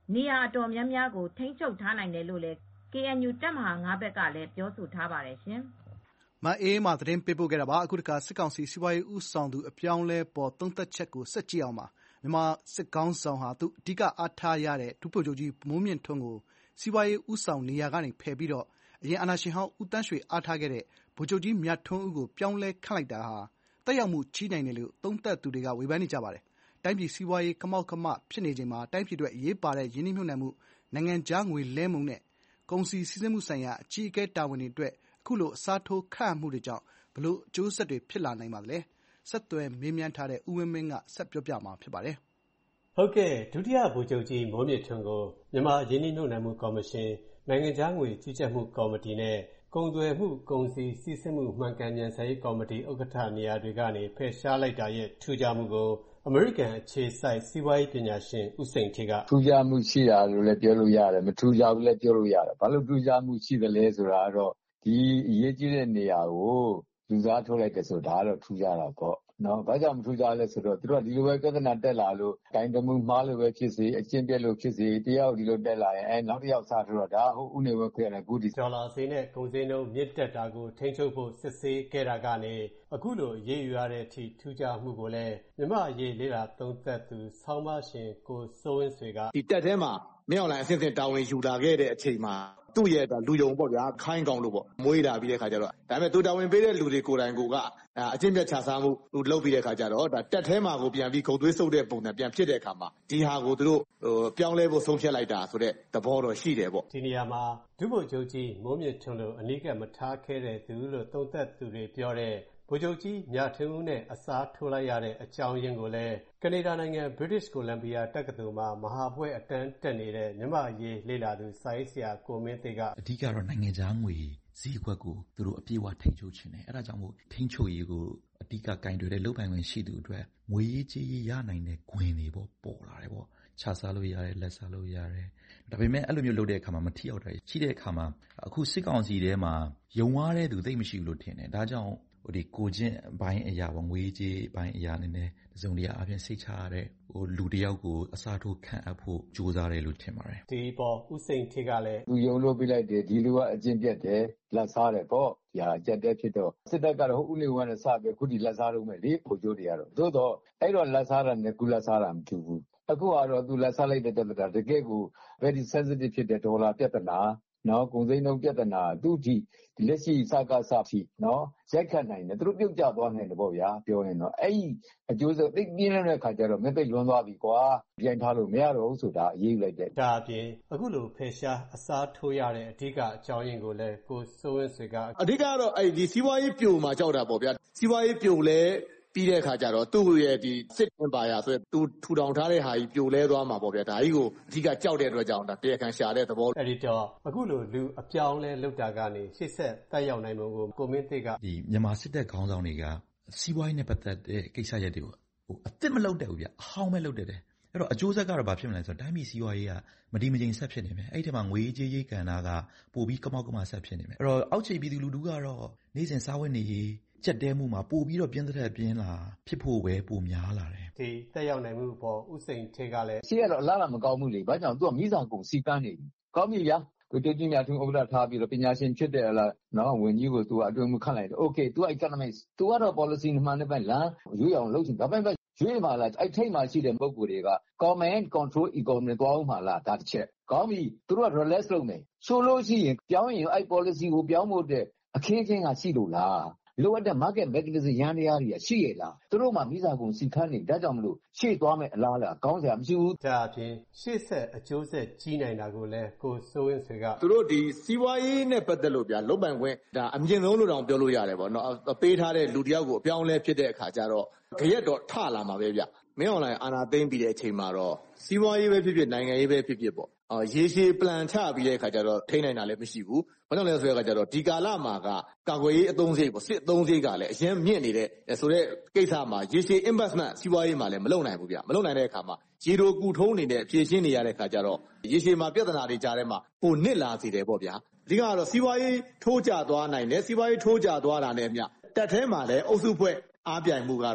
နေရာအတော်များများကိုထိန်းချုပ်ထားနိုင်တယ်လို့လည်း ကေအန်ယူ တပ်မဟာ ၅ ဘက်ကလည်းပြောဆိုထားပါတယ်ရှင်။မအေးအေးမာသတင်းပေးပို့ခဲ့တာပါ။အခုတခါစစ်ကောင်စီစီးပွားရေးဦးဆောင်သူအပြောင်းအလဲပေါ်သုံးသပ်ချက်ကိုဆက်ကြည့်အောင်ပါ။မြန်မာစစ်ခေါင်းဆောင်ဟာသူအဓိကအားထားရတဲ့ဒုဗိုလ်ချုပ်ကြီးမိုးမြင့်ထွန်းကိုစီးပွားရေးဦးဆောင်နေရာကနေဖယ်ပြီးတော့အရင်အာဏာရှင်ဟောင်းဦးသန်းရွှေအားထားခဲ့တဲ့ဗိုလ်ချုပ်ကြီးမြတ်ထွန်းဦးကိုပြောင်းလဲခန့်လိုက်တာဟာသက်ရောက်မှုကြီးနိုင်တယ်လို့သုံးသပ်သူတွေကဝေဖန်နေကြပါတယ်။တိုင်းပြည်စီးပွားရေးကမောက်ကမဖြစ်နေချိန်မှာတိုင်းပြည်အတွက်အရေးပါတဲ့ရင်းနှီးမြှုပ်နှံမှု၊နိုင်ငံခြားငွေလဲမှုနဲ့ကုန်စည်စီးဆင်းမှုဆိုင်ရာအကြီးအကဲတာဝန်တွေအတွက်အခုလိုအစားထိုးခန့်အပ်မှုတွေကြောင့်ဘယ်လိုအကျိုးဆက်တွေဖြစ်လာနိုင်ပါသလဲ။ဆက်သွယ်မေးမြန်းထားတဲ့ဦးဝင်းမင်းကဆက်ပြောပြမှာဖြစ်ပါတယ်။ဟုတ်ကဲ့ဒုတိယဗိုလ်ချုပ်ကြီးမိုးမြင့်ထွန်းကိုမြန်မာရင်းနှီးမြှုပ်နှံမှုကော်မရှင်နိုင်ငံခြားငွေကြီးကြပ်မှုကော်မတီနဲ့ကုန်သွယ်မှုကုန်စည်စီးဆင်းမှုမှန်ကန်မြန်ဆန်ရေးကော်မတီဥက္ကဋ္ဌနေရာတွေကနေဖယ်ရှားလိုက်တာရဲ့ထူးခြားမှုကိုအမေရိကန်အခြေစိုက်စီးပွားရေးပညာရှင်ဦးစိန်ဌေးကထူးခြားမှုရှိတာလို့လည်းပြောလို့ရတယ်မထူးခြားဘူးလည်းပြောလို့ရတယ်ဘာလို့ထူးခြားမှုရှိသလဲဆိုတာတော့ဒီအရေးကြီးတဲ့နေရာကိုလူစားထုတ်လိုက်တယ်ဆိုတာတော့ထူးခြားတာပေါ့နော်ဘာကြောင့်မထူးခြားလဲဆိုတော့သူတို့ကဒီလိုပဲပြဿနာတက်လာလို့ဂိုင်းတမှုမှားလို့ပဲဖြစ်စေအကျင့်ပြက်လို့ဖြစ်စေတယောက်ဒီလိုတက်လာရင်အဲနောက်တစ်ယောက်စားထိုးတော့ဒါဟုတ်ဦးနေဝဲခွဲရတယ်အခုဒီဒေါ်လာဈေးနဲ့ကုန်ဈေးနှုန်းမြင့်တက်တာကိုထိန်းချုပ်ဖို့စစ်ဆေးခဲ့တာကနေအခုလိုရေးယူရတဲ့အထိထူးခြားမှုကိုလည်းမြမအရေးလေးလာသုံးသက်သူဆောင်းပါရှင်ကိုစိုးဝင်းဆွေကဒီတက်ထဲမှာမင်းအောင်လှိုင်အစစ်အစစ်တာဝန်ယူလာခဲ့တဲ့အချိန်မှာသူ့ရဲ့လူယုံပေါ့ဗျာခိုင်းကောင်းလို့ပေါ့မွေးလာပြီးတဲ့ခါကျတော့ဒါပေမဲ့သူတာဝန်ပေးတဲ့လူတွေကိုယ်တိုင်ကိုကအကျင့်ပြတ်ခြစားမှုလုပ်ပြီးတဲ့ခါကျတော့ဒါတက်ထဲမှာကိုပြန်ပြီးခုံသွေးဆုပ်တဲ့ပုံစံပြန်ဖြစ်တဲ့အခါမှာဒီဟာကိုသူတို့ဟိုပြောင်းလဲဖို့ဆုံးဖြတ်လိုက်တာဆိုတဲ့သဘောတော့ရှိတယ်ပေါ့ဒီနေရာမှာဒုဗိုလ်ချုပ်ကြီးမိုးမြင့်ထွန်းတို့အနိကမထားခဲ့တဲ့သူလို့သုံးသပ်သူတွေပြောတဲ့ဗိုလ်ချုပ်ကြီးမြတ်ထွန်းဦးနဲ့အစားထိုးလိုက်ရတဲ့အကြောင်းရင်းကိုလည်းကနေဒါနိုင်ငံ British Columbia တက္ကသိုလ်မှာမဟာဘွဲ့အတန်းတက်နေတဲ့မြန်မာရေးလေ့လာသူစာရေးဆရာကိုမင်းသိကအဓိကတော့နိုင်ငံခြားငွေဈေးကွက်ကိုသူတို့အပြည့်အဝထိန်းချုပ်ခြင်းနဲ့အဲဒါကြောင့်မို့ထိန်းချုပ်ရေးကိုအဓိကကင်တွယ်တဲ့လုပ်ပိုင်ခွင့်ရှိသူအတွက်ငွေရေးကြေးရေးရနိုင်တဲ့ခွင့်တွေပေါ့ပေါ်လာတယ်ပေါ့ခြားစားလို့ရတယ်လက်စားလို့ရတယ်ဒါပေမဲ့အဲ့လိုမျိုးလုပ်တဲ့အခါမှာမထိရောက်တာရှိတဲ့အခါမှာအခုစစ်ကောင်စီထဲမှာယုံရတဲ့သူသိမရှိဘူးလို့ထင်တယ်ဒါကြောင့်ဟိုဒီကိုချင်းဘိုင်းအရာပေါ့ငွေကြေးဘိုင်းအရာနဲ့တစုံတရာအပြင်စိတ်ချရတဲ့ဟိုလူတယောက်ကိုအစားထိုးခန့်အပ်ဖို့ကြိုးစားတယ်လို့ထင်ပါတယ်ဒီပေါ်ဥစိန်ထေကလည်းသူယုံလို့ပြလိုက်တယ်ဒီလူကအကျင့်ပြတ်တယ်လက်စားတယ်ပေါ့ဒီဟာကြက်တဲ့ဖြစ်တော့စစ်တပ်ကတော့ဟိုဦးနေဝမ်းနဲ့စပြီးခုဒီလက်စားတော့မယ်လေပုံကျိုးတွေကတော့သို့တော့အဲ့တော့လက်စားတာနဲ့ကုလက်စားတာမတူဘူးအခုကတော့သူလက်စားလိုက်တဲ့ပြဿနာတကယ်ကို very sensitive ဖြစ်တဲ့ဒေါ်လာပြဿနာနော်ကုန်စိမ်းနှုန်းပြဿနာသူ့ဒီဒီလက်ရှိစကားစဖြစ်နော်ရိုက်ခတ်နိုင်တယ်သူတို့ပြုတ်ကျသွားနိုင်တယ်ပေါ့ဗျာပြောရင်တော့အဲ့ဒီအကျိုးဆက်သိပြင်းတဲ့ခါကျတော့မသိလွန်သွားပြီကွာပြန်ထားလို့မရတော့ဘူးဆိုတာအရေးယူလိုက်တယ်ဒါအပြင်အခုလိုဖယ်ရှားအစားထိုးရတဲ့အဓိကအကြောင်းရင်းကိုလည်းကိုစိုးဝင်းဆွေကအဓိကတော့အဲ့ဒီစီးပွားရေးပြိုမှာကြောက်တာပေါ့ဗျာစီးပွားရေးပြိုလဲပြီးတဲ့အခါကျတော့သူ့ရဲ့ဒီစစ်အင်ပါယာဆိုသူထူထောင်ထားတဲ့ဟာကြီးပြိုလဲသွားမှာပေါ့ဗျာဒါကြီးကိုအဓိကကြောက်တဲ့အတွက်ကြောင့်ဒါတရားခံရှာတဲ့သဘောအဲ့ဒီတော့အခုလိုလူအပြောင်းလဲလောက်တာကနေရှေ့ဆက်တက်ရောက်နိုင်မှုကိုကိုမင်းသိကဒီမြန်မာစစ်တပ်ခေါင်းဆောင်တွေကစီးပွားရေးနဲ့ပတ်သက်တဲ့ကိစ္စရပ်တွေကိုဟိုအစ်စ်မလုပ်တတ်ဘူးဗျအဟောင်းပဲလုပ်တတ်တယ်အဲ့တော့အကျိုးဆက်ကတော့ဘာဖြစ်မလဲဆိုတော့တိုင်းပြည်စီးပွားရေးကမတည်မငြိမ်ဆက်ဖြစ်နေမယ်အဲ့ဒီထဲမှာငွေကြေးရေးကဏ္ဍကပိုပြီးကမောက်ကမဆက်ဖြစ်နေမယ်အဲ့တော့အောက်ခြေပြည်သူလူထုကတော့နေစဉ်စားဝတ်နေရေးကြက်တဲမှုမှာပို့ပြီးတော့ပြင်းတဲ့ပြင်းလာဖြစ်ဖို့ပဲပိုများလာတယ်ဒီတက်ရောက်နိုင်မှုပေါ်ဥစိန်ထေကလည်းရှေ့ကတော့အလားလာမကောင်းဘူးလေဘာကြောင့်သူကမိစားကုန်စီကန်းနေပြီကောင်းပြီဗျာသူတည်ကြည်များသူဥပဒေထားပြီးတော့ပညာရှင်ဖြစ်တဲ့လားနော်ဝင်ကြီးကိုသူကအတွင်းမှုခန့်လိုက်တယ် okay သူက economics သူကတော့ policy မှန်တဲ့ဘက်လမ်းရွေးအောင်လုပ်ချင်ဒါပေမဲ့ရွေးမှာလားအဲ့ထိတ်မှာရှိတဲ့ပုံကိုယ်တွေက command control economy သွားအောင်မှာလားဒါတစ်ချက်ကောင်းပြီသူတို့က relax လုပ်မယ်ဆိုလို့ရှိရင်ပြောင်းရင်အဲ့ policy ကိုပြောင်းဖို့တဲ့အခင်းချင်းကရှိလို့လားလိုအပ်တဲ့ market mechanism ရန်တရားတွေကရှိရလားသူတို့မှမိစားကုန်စီခန်းနေဒါကြောင့်မလို့ရှေ့သွားမယ်အလားလားကောင်းစရာမရှိဘူးဒါအပြင်ရှေ့ဆက်အကျိုးဆက်ကြီးနိုင်တာကိုလည်းကိုစိုးဝင်းဆွေကသူတို့ဒီစီးပွားရေးနဲ့ပတ်သက်လို့ဗျာလုတ်ပိုင်ခွင့်ဒါအမြင့်ဆုံးလို့တောင်ပြောလို့ရတယ်ပေါ့နော်ပေးထားတဲ့လူတယောက်ကိုအပြောင်းလဲဖြစ်တဲ့အခါကျတော့ကြရက်တော့ထလာမှာပဲဗျမင်းအွန်လိုင်းအာဏာသိမ်းပြီးတဲ့အချိန်မှာတော့စီးပွားရေးပဲဖြစ်ဖြစ်နိုင်ငံရေးပဲဖြစ်ဖြစ်ပေါ့အော်ရေရှည်ပလန်ချပြီးတဲ့အခါကျတော့ထိန်းနိုင်တာလည်းမရှိဘူး။ဘာကြောင့်လဲဆိုတဲ့အခါကျတော့ဒီကာလမှာကကာကွယ်ရေးအသုံးစရိတ်ပေါ့စစ်အသုံးစရိတ်ကလည်းအရင်မြင့်နေတဲ့ဆိုတဲ့ကိစ္စမှာရေရှည် investment စီးပွားရေးမှာလည်းမလုပ်နိုင်ဘူးဗျ။မလုပ်နိုင်တဲ့အခါမှာရေတိုကူထုံးနေတဲ့ဖြည့်ရှင်းနေရတဲ့အခါကျတော့ရေရှည်မှာပြဿနာတွေကြားထဲမှာပိုနစ်လာစေတယ်ပေါ့ဗျာ။ဒီကတော့စီးပွားရေးထိုးကျသွားနိုင်တယ်စီးပွားရေးထိုးကျသွားတာနဲ့အမျှတက်ထဲမှာလည်းအုပ်စုဖွဲ့အားပြိုင်မှုကတော့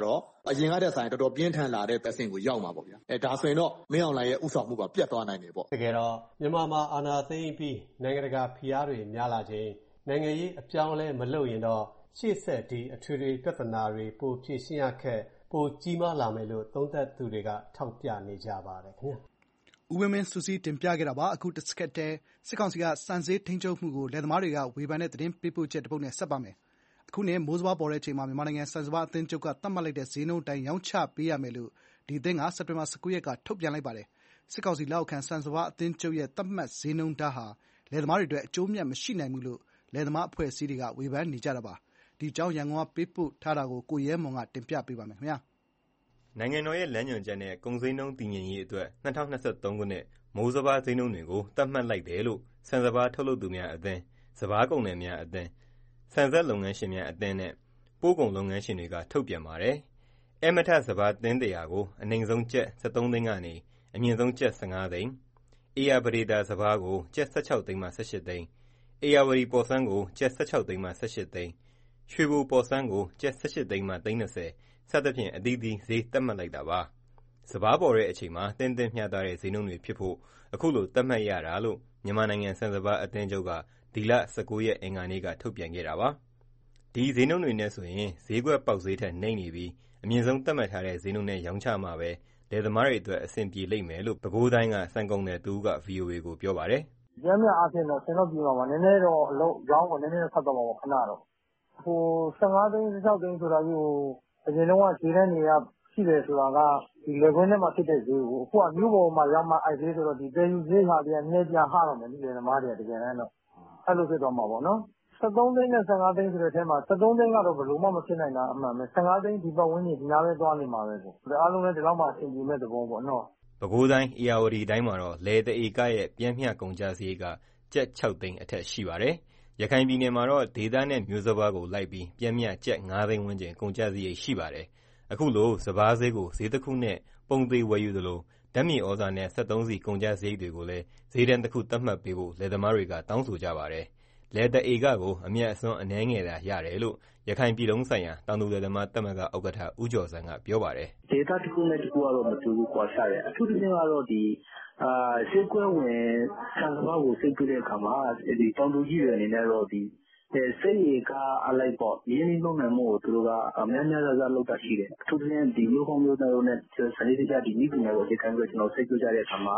အရင်ကတည်းကဆိုင်တော်တော်ပြင်းထန်လာတဲ့သက်ဆင့်ကိုရောက်မှာပေါ့ဗျာအဲဒါဆိုရင်တော့မင်းအောင်လှိုင်ရဲ့ဥဆောင်မှုကပြတ်သွားနိုင်တယ်ပေါ့တကယ်တော့မြန်မာမှာအာဏာသိမ်းပြီးနိုင်ငံတကာဖိအားတွေများလာခြင်းနိုင်ငံရေးအပြောင်းအလဲမလုပ်ရင်တော့ရှေ့ဆက်ဒီအထွေထွေပြဿနာတွေပိုဖြေရှင်းရခက်ပိုကြီးမားလာမယ်လို့သုံးသပ်သူတွေကထောက်ပြနေကြပါတယ်ခင်ဗျာဦးဝင်းမင်းစုစည်းတင်ပြခဲ့တာပါအခုတစ်စက္ကန့်တည်းစစ်ကောင်စီကစံစည်းထိန်းချုပ်မှုကိုလယ်သမားတွေကဝေဖန်တဲ့သတင်းပေးပို့ချက်တစ်ပုဒ်နဲ့ဆက်ပါမယ်အခုနဲ့မိုးစဘာပေါ်တဲ့အချိန်မှာမြန်မာနိုင်ငံစံစဘာအသင်းချုပ်ကသတ်မှတ်လိုက်တဲ့ဈေးနှုန်းတိုင်းရောင်းချပေးရမယ်လို့ဒီအသင်းကစက်တင်ဘာ၁၉ရက်ကထုတ်ပြန်လိုက်ပါတယ်စစ်ကောင်စီလက်အောက်ခံစံစဘာအသင်းချုပ်ရဲ့သတ်မှတ်ဈေးနှုန်းထားဟာလယ်သမားတွေအတွက်အကျိုးမြတ်မရှိနိုင်ဘူးလို့လယ်သမားအဖွဲ့အစည်းတွေကဝေဖန်နေကြတာပါဒီအကြောင်းရန်ကုန်ကပေးပို့ထားတာကိုကိုရဲမွန်ကတင်ပြပေးပါမယ်ခင်ဗျာနိုင်ငံတော်ရဲ့လမ်းညွှန်ချက်နဲ့ကုန်စည်နှုန်းတည်ငြိမ်ရေးအတွက်၂၀၂၃ခုနှစ်မိုးစဘာဈေးနှုန်းတွေကိုသတ်မှတ်လိုက်တယ်လို့ဆန်စဘာထုတ်လုပ်သူများအသင်းစဘာကုန်သည်များအသင်းဆန်စက်လုပ်ငန်းရှင်များအသင်းနဲ့ပို့ကုန်လုပ်ငန်းရှင်တွေကထုတ်ပြန်ပါတယ်။အဲမထစဘာတင်းတရာကိုအနှိမ်ဆုံးကျပ်၁၃သိန်းကနေအမြင့်ဆုံးကျပ်၁၅သိန်းအေယာပဒေတာစဘာကိုကျပ်၁၆သိန်းမှ၁၈သိန်းအေယာဝတီပေါ်ဆန်းကိုကျပ်၁၆သိန်းမှ၁၈သိန်းရွှေဘိုပေါ်ဆန်းကိုကျပ်၁၈သိန်းမှသိန်း၂၀စသဖြင့်အသီးသီးဈေးသတ်မှတ်လိုက်တာပါ။စဘာပေါ်တဲ့အချိန်မှာတင်းတင်းမျှသားတဲ့ဈေးနှုန်းတွေဖြစ်ဖို့အခုလိုသတ်မှတ်ရတာလို့မြန်မာနိုင်ငံဆန်စဘာအသင်းချုပ်ကဒီလ၁၉ရက်အင်္ဂါနေ့ကထုတ်ပြန်ခဲ့တာပါ။ဒီဈေးနှုန်းတွေနဲ့ဆိုရင်ဈေးကွက်ပေါက်ဈေးထက်နှိမ့်နေပြီးအမြင့်ဆုံးသတ်မှတ်ထားတဲ့ဈေးနှုန်းနဲ့ရောင်းချမှာပဲလယ်သမားတွေအတွက်အဆင်ပြေလိမ့်မယ်လို့ပဲခူးတိုင်းကဆန်ကုန်သည်တဦးက ဗွီအိုအေကိုပြောပါတယ်။“ပျမ်းမျှအားဖြင့်တော့အဆင်တော့ပြေမှာပါ။နည်းနည်းတော့အလုပ်ရောင်းကိုနည်းနည်းတော့ခက်သွားမှာပေါ့ခဏတော့။၁၅သိန်း၊၁၆သိန်းဆိုတာကြီးကိုအရင်တုန်းကဈေးတန်းတွေကရှိတယ်ဆိုတာကဒီလယ်ကွင်းထဲမှာဖြစ်တဲ့ဈေးကိုအခုကမြို့ပေါ်မှာရောက်မှအဲဒီဈေးဆိုတော့ဒီသယ်ယူစရိတ်ဟာတွေကနည်းနည်းပြန်ဟတော့မယ်လယ်သမားတွေကတကယ်တမ်းတော့အဲလိုဖြစ်သွားမှာပေါ့နော်။၁၃သိန်းနဲ့၁၅သိန်းဆိုတဲ့အထဲမှာ၁၃သိန်းကတော့ဘယ်လိုမှမဖြစ်နိုင်တာအမှန်ပဲ။၁၅သိန်းဒီပတ်ဝန်းကျင်ဒီနားပဲသွားနေမှာပဲ။အားလုံးလည်းဒီလောက်မှအဆင်ပြေမယ့်သဘောပေါ့နော်။ ”ပဲခူးတိုင်း၊ဧရာဝတီတိုင်းမှာတော့လယ်တစ်ဧကရဲ့ပျမ်းမျှကုန်ကျစရိတ်ကကျပ်၆သိန်းအထက်ရှိပါတယ်။ရခိုင်ပြည်နယ်မှာတော့ဒေသနဲ့မျိုးစပါးကိုလိုက်ပြီးပျမ်းမျှကျပ်၅သိန်းဝန်းကျင်ကုန်ကျစရိတ်ရှိပါတယ်။အခုလိုစပါးဈေးကိုဈေးတစ်ခုနဲ့ပုံသေဝယ်ယူသလိုဓာတ်မြေဩဇာနဲ့စက်သုံးဆီကုန်ကျစရိတ်တွေကိုလည်းဈေးတန်းတစ်ခုသတ်မှတ်ပေးဖို့လယ်သမားတွေကတောင်းဆိုကြပါတယ်။လယ်တစ်ဧကကိုအမြတ်အစွန်းအနည်းငယ်သာရတယ်လို့ရခိုင်ပြည်လုံးဆိုင်ရာတောင်သူလယ်သမားသမဂ္ဂဥက္ကဋ္ဌဦးကျော်ဆန်းကပြောပါတယ်။“ဒေသတစ်ခုနဲ့တစ်ခုကတော့မတူဘူးကွာခြားတယ်။အထူးသဖြင့်ကတော့ဒီဈေးကွက်ဝင်ဆန်စပါးကိုစိုက်ပျိုးတဲ့အခါမှာတောင်သူကြီးတွေအနေနဲ့တော့စက်ဧကအလိုက်ပေါ့ရင်းနှီးမြှုပ်နှံမှုကိုသူတို့ကများများစားစားလုပ်တာရှိတယ်။အထူးသဖြင့်မျိုးကောင်းမျိုးသန့်နဲ့စနစ်တကျနည်းပညာကိုအခြေခံပြီးတော့စိုက်ပျိုးကြတဲ့အခါမှာ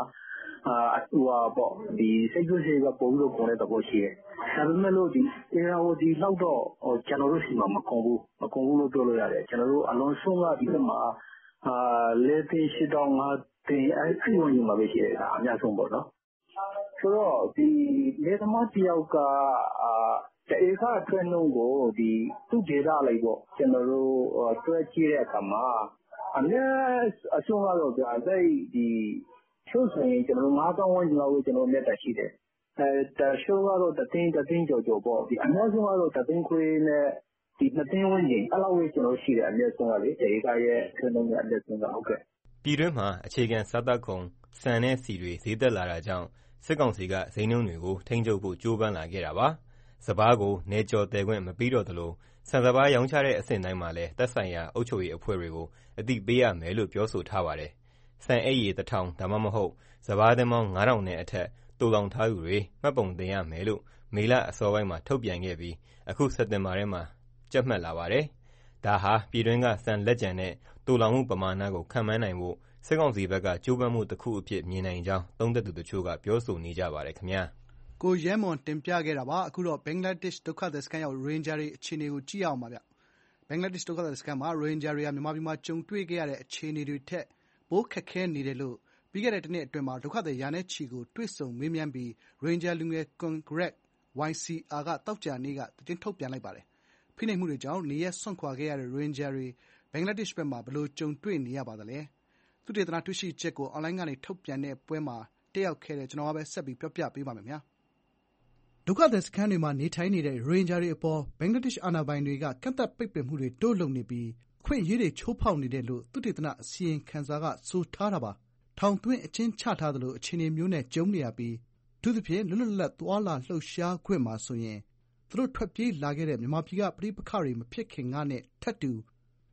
စိုက်ပျိုးစရိတ်ကပိုပြီးတော့ကုန်တဲ့သဘောရှိတယ်။ဒါပေမဲ့လို့ဧရာဝတီလောက်တော့ကျနော်တို့ဆီမှာမကုန်ဘူး။မကုန်ဘူးလို့ပြောလို့ရတယ်။ကျနော်တို့အလွန်ဆုံးကဒီဘက်မှာလေးသိန်းရှစ်သောင်းငါးသိန်းအဲဒီဝန်းကျင်မှာပဲရှိတယ်အများဆုံးပေါ့နော်။ဆိုတော့လယ်သမားတစ်ယောက်ကတစ်ဧကအထွက်နှုန်းကိုသူ့ဒေသအလိုက်ပေါ့ကျနော်တို့တွက်ကြည့်တဲ့အခါမှာအမြတ်အစွန်းကတော့ဗျာတချို့ဆိုရင်ကျနော်တို့ငါးသောင်းဝန်းကျင်လောက်ပဲကျနော်တို့မြတ်တာရှိတယ်။တချို့ကတော့တစ်သိန်းတစ်သိန်းကျော်ကျော်ပေါ့အများဆုံးကတော့တစ်သိန်းခွဲနဲ့နှစ်သိန်းဝန်းကျင်အဲလောက်ပဲကျနော်တို့ရှိတယ်အမြတ်ဆုံးကလေတစ်ဧကရဲ့အထွက်နှုန်းနဲ့အမြတ်ဆုံးကဟုတ်ကဲ့။”ပြည်တွင်းမှာအခြေခံစားသောက်ကုန်ဆန်နဲ့ဆီတွေဈေးတက်လာတာကြောင့်စစ်ကောင်စီကဈေးနှုန်းတွေကိုထိန်းချုပ်ဖို့ကြိုးပမ်းလာခဲ့တာပါ။စပါးကိုနယ်ကျော်သယ်ခွင့်မပေးတော့သလိုဆန်စပါးရောင်းချတဲ့အဆင့်တိုင်းမှာလည်းသက်ဆိုင်ရာအုပ်ချုပ်ရေးအဖွဲ့တွေကိုအသိပေးရမယ်လို့ပြောဆိုထားပါတယ်။ဆန်အိတ်ရေတစ်ထောင်ဒါမှမဟုတ်စပါးသင်းပေါင်းငါးထောင်နဲ့အထက်သိုလှောင်ထားသူတွေမှတ်ပုံတင်ရမယ်လို့မေလအစောပိုင်းမှာထုတ်ပြန်ခဲ့ပြီးအခုစက်တင်ဘာထဲမှာကြပ်မတ်လာပါတယ်။ဒါဟာပြည်တွင်းကဆန်လက်ကျန်နဲ့သိုလှောင်မှုပမာဏကိုခန့်မှန်းနိုင်ဖို့စစ်ကောင်စီဘက်ကကြိုးပမ်းမှုတစ်ခုအဖြစ်မြင်နိုင်ကြောင်းသုံးသပ်သူတချို့ကပြောဆိုနေကြပါတယ်ခင်ဗျာ။ကိုရဲမွန်တင်ပြခဲ့တာပါ။အခုတော့ဘင်္ဂလားဒေ့ရှ်ဒုက္ခသည်စခန်းရောက်ရိုဟင်ဂျာတွေအခြေအနေကိုကြည့်ရအောင်ပါဗျ။ဘင်္ဂလားဒေ့ရှ်ဒုက္ခသည်စခန်းမှာရိုဟင်ဂျာတွေကမြန်မာပြည်မှာကြုံတွေ့ခဲ့ရတဲ့အခြေအနေတွေထက်ပိုခက်ခဲနေတယ်လို့ပြီးခဲ့တဲ့တစ်နှစ်အတွင်းမှာဒုက္ခသည်ရာနဲ့ချီကိုတွေ့ဆုံမေးမြန်းပြီးရိုဟင်ဂျာလူငယ်ကွန်ဂရက် ဝိုင် စီ အာ ကသောကြာနေ့ကသတင်းထုတ်ပြန်လိုက်ပါတယ်။ဖိနှိပ်မှုတွေကြောင့်နေရပ်စွန့်ခွာခဲ့ရတဲ့ရိုဟင်ဂျာတွေဘင်္ဂလားဒေ့ရှ်ဘက်မှာဘယ်လိုကြုံတွေ့နေရပါသလဲ။သုတေသနတွေ့ရှိချက်ကိုအွန်လိုင်းကနေထုတ်ပြန်တဲ့ပွဲမှာတက်ရောက်ခဲ့တဲ့ကျွန်တော်ကပဲဆက်ပြီးပြောပြပေးပါမယ်ခင်ဗျာ။ဒုက္ခသည်စခန်းတွေမှာနေထိုင်နေတဲ့ရိုဟင်ဂျာတွေအပေါ်ဘင်္ဂလားဒေ့ရှ်အာဏာပိုင်တွေကကန့်သတ်ပိတ်ပင်မှုတွေတိုးလုပ်နေပြီးအခွင့်အရေးတွေချိုးဖောက်နေတယ်လို့သုတေသနအစီရင်ခံစာကဆိုထားတာပါ။ထောင်သွင်းအကျဉ်းချထားသလိုအခြေအနေမျိုးနဲ့ကြုံနေရပြီးအထူးသဖြင့်လွတ်လွတ်လပ်လပ်သွားလာလှုပ်ရှားခွင့်မှာဆိုရင်သူတို့ထွက်ပြေးလာခဲ့တဲ့မြန်မာပြည်ကပဋိပက္ခတွေမဖြစ်ခင်ကနဲ့ထပ်တူ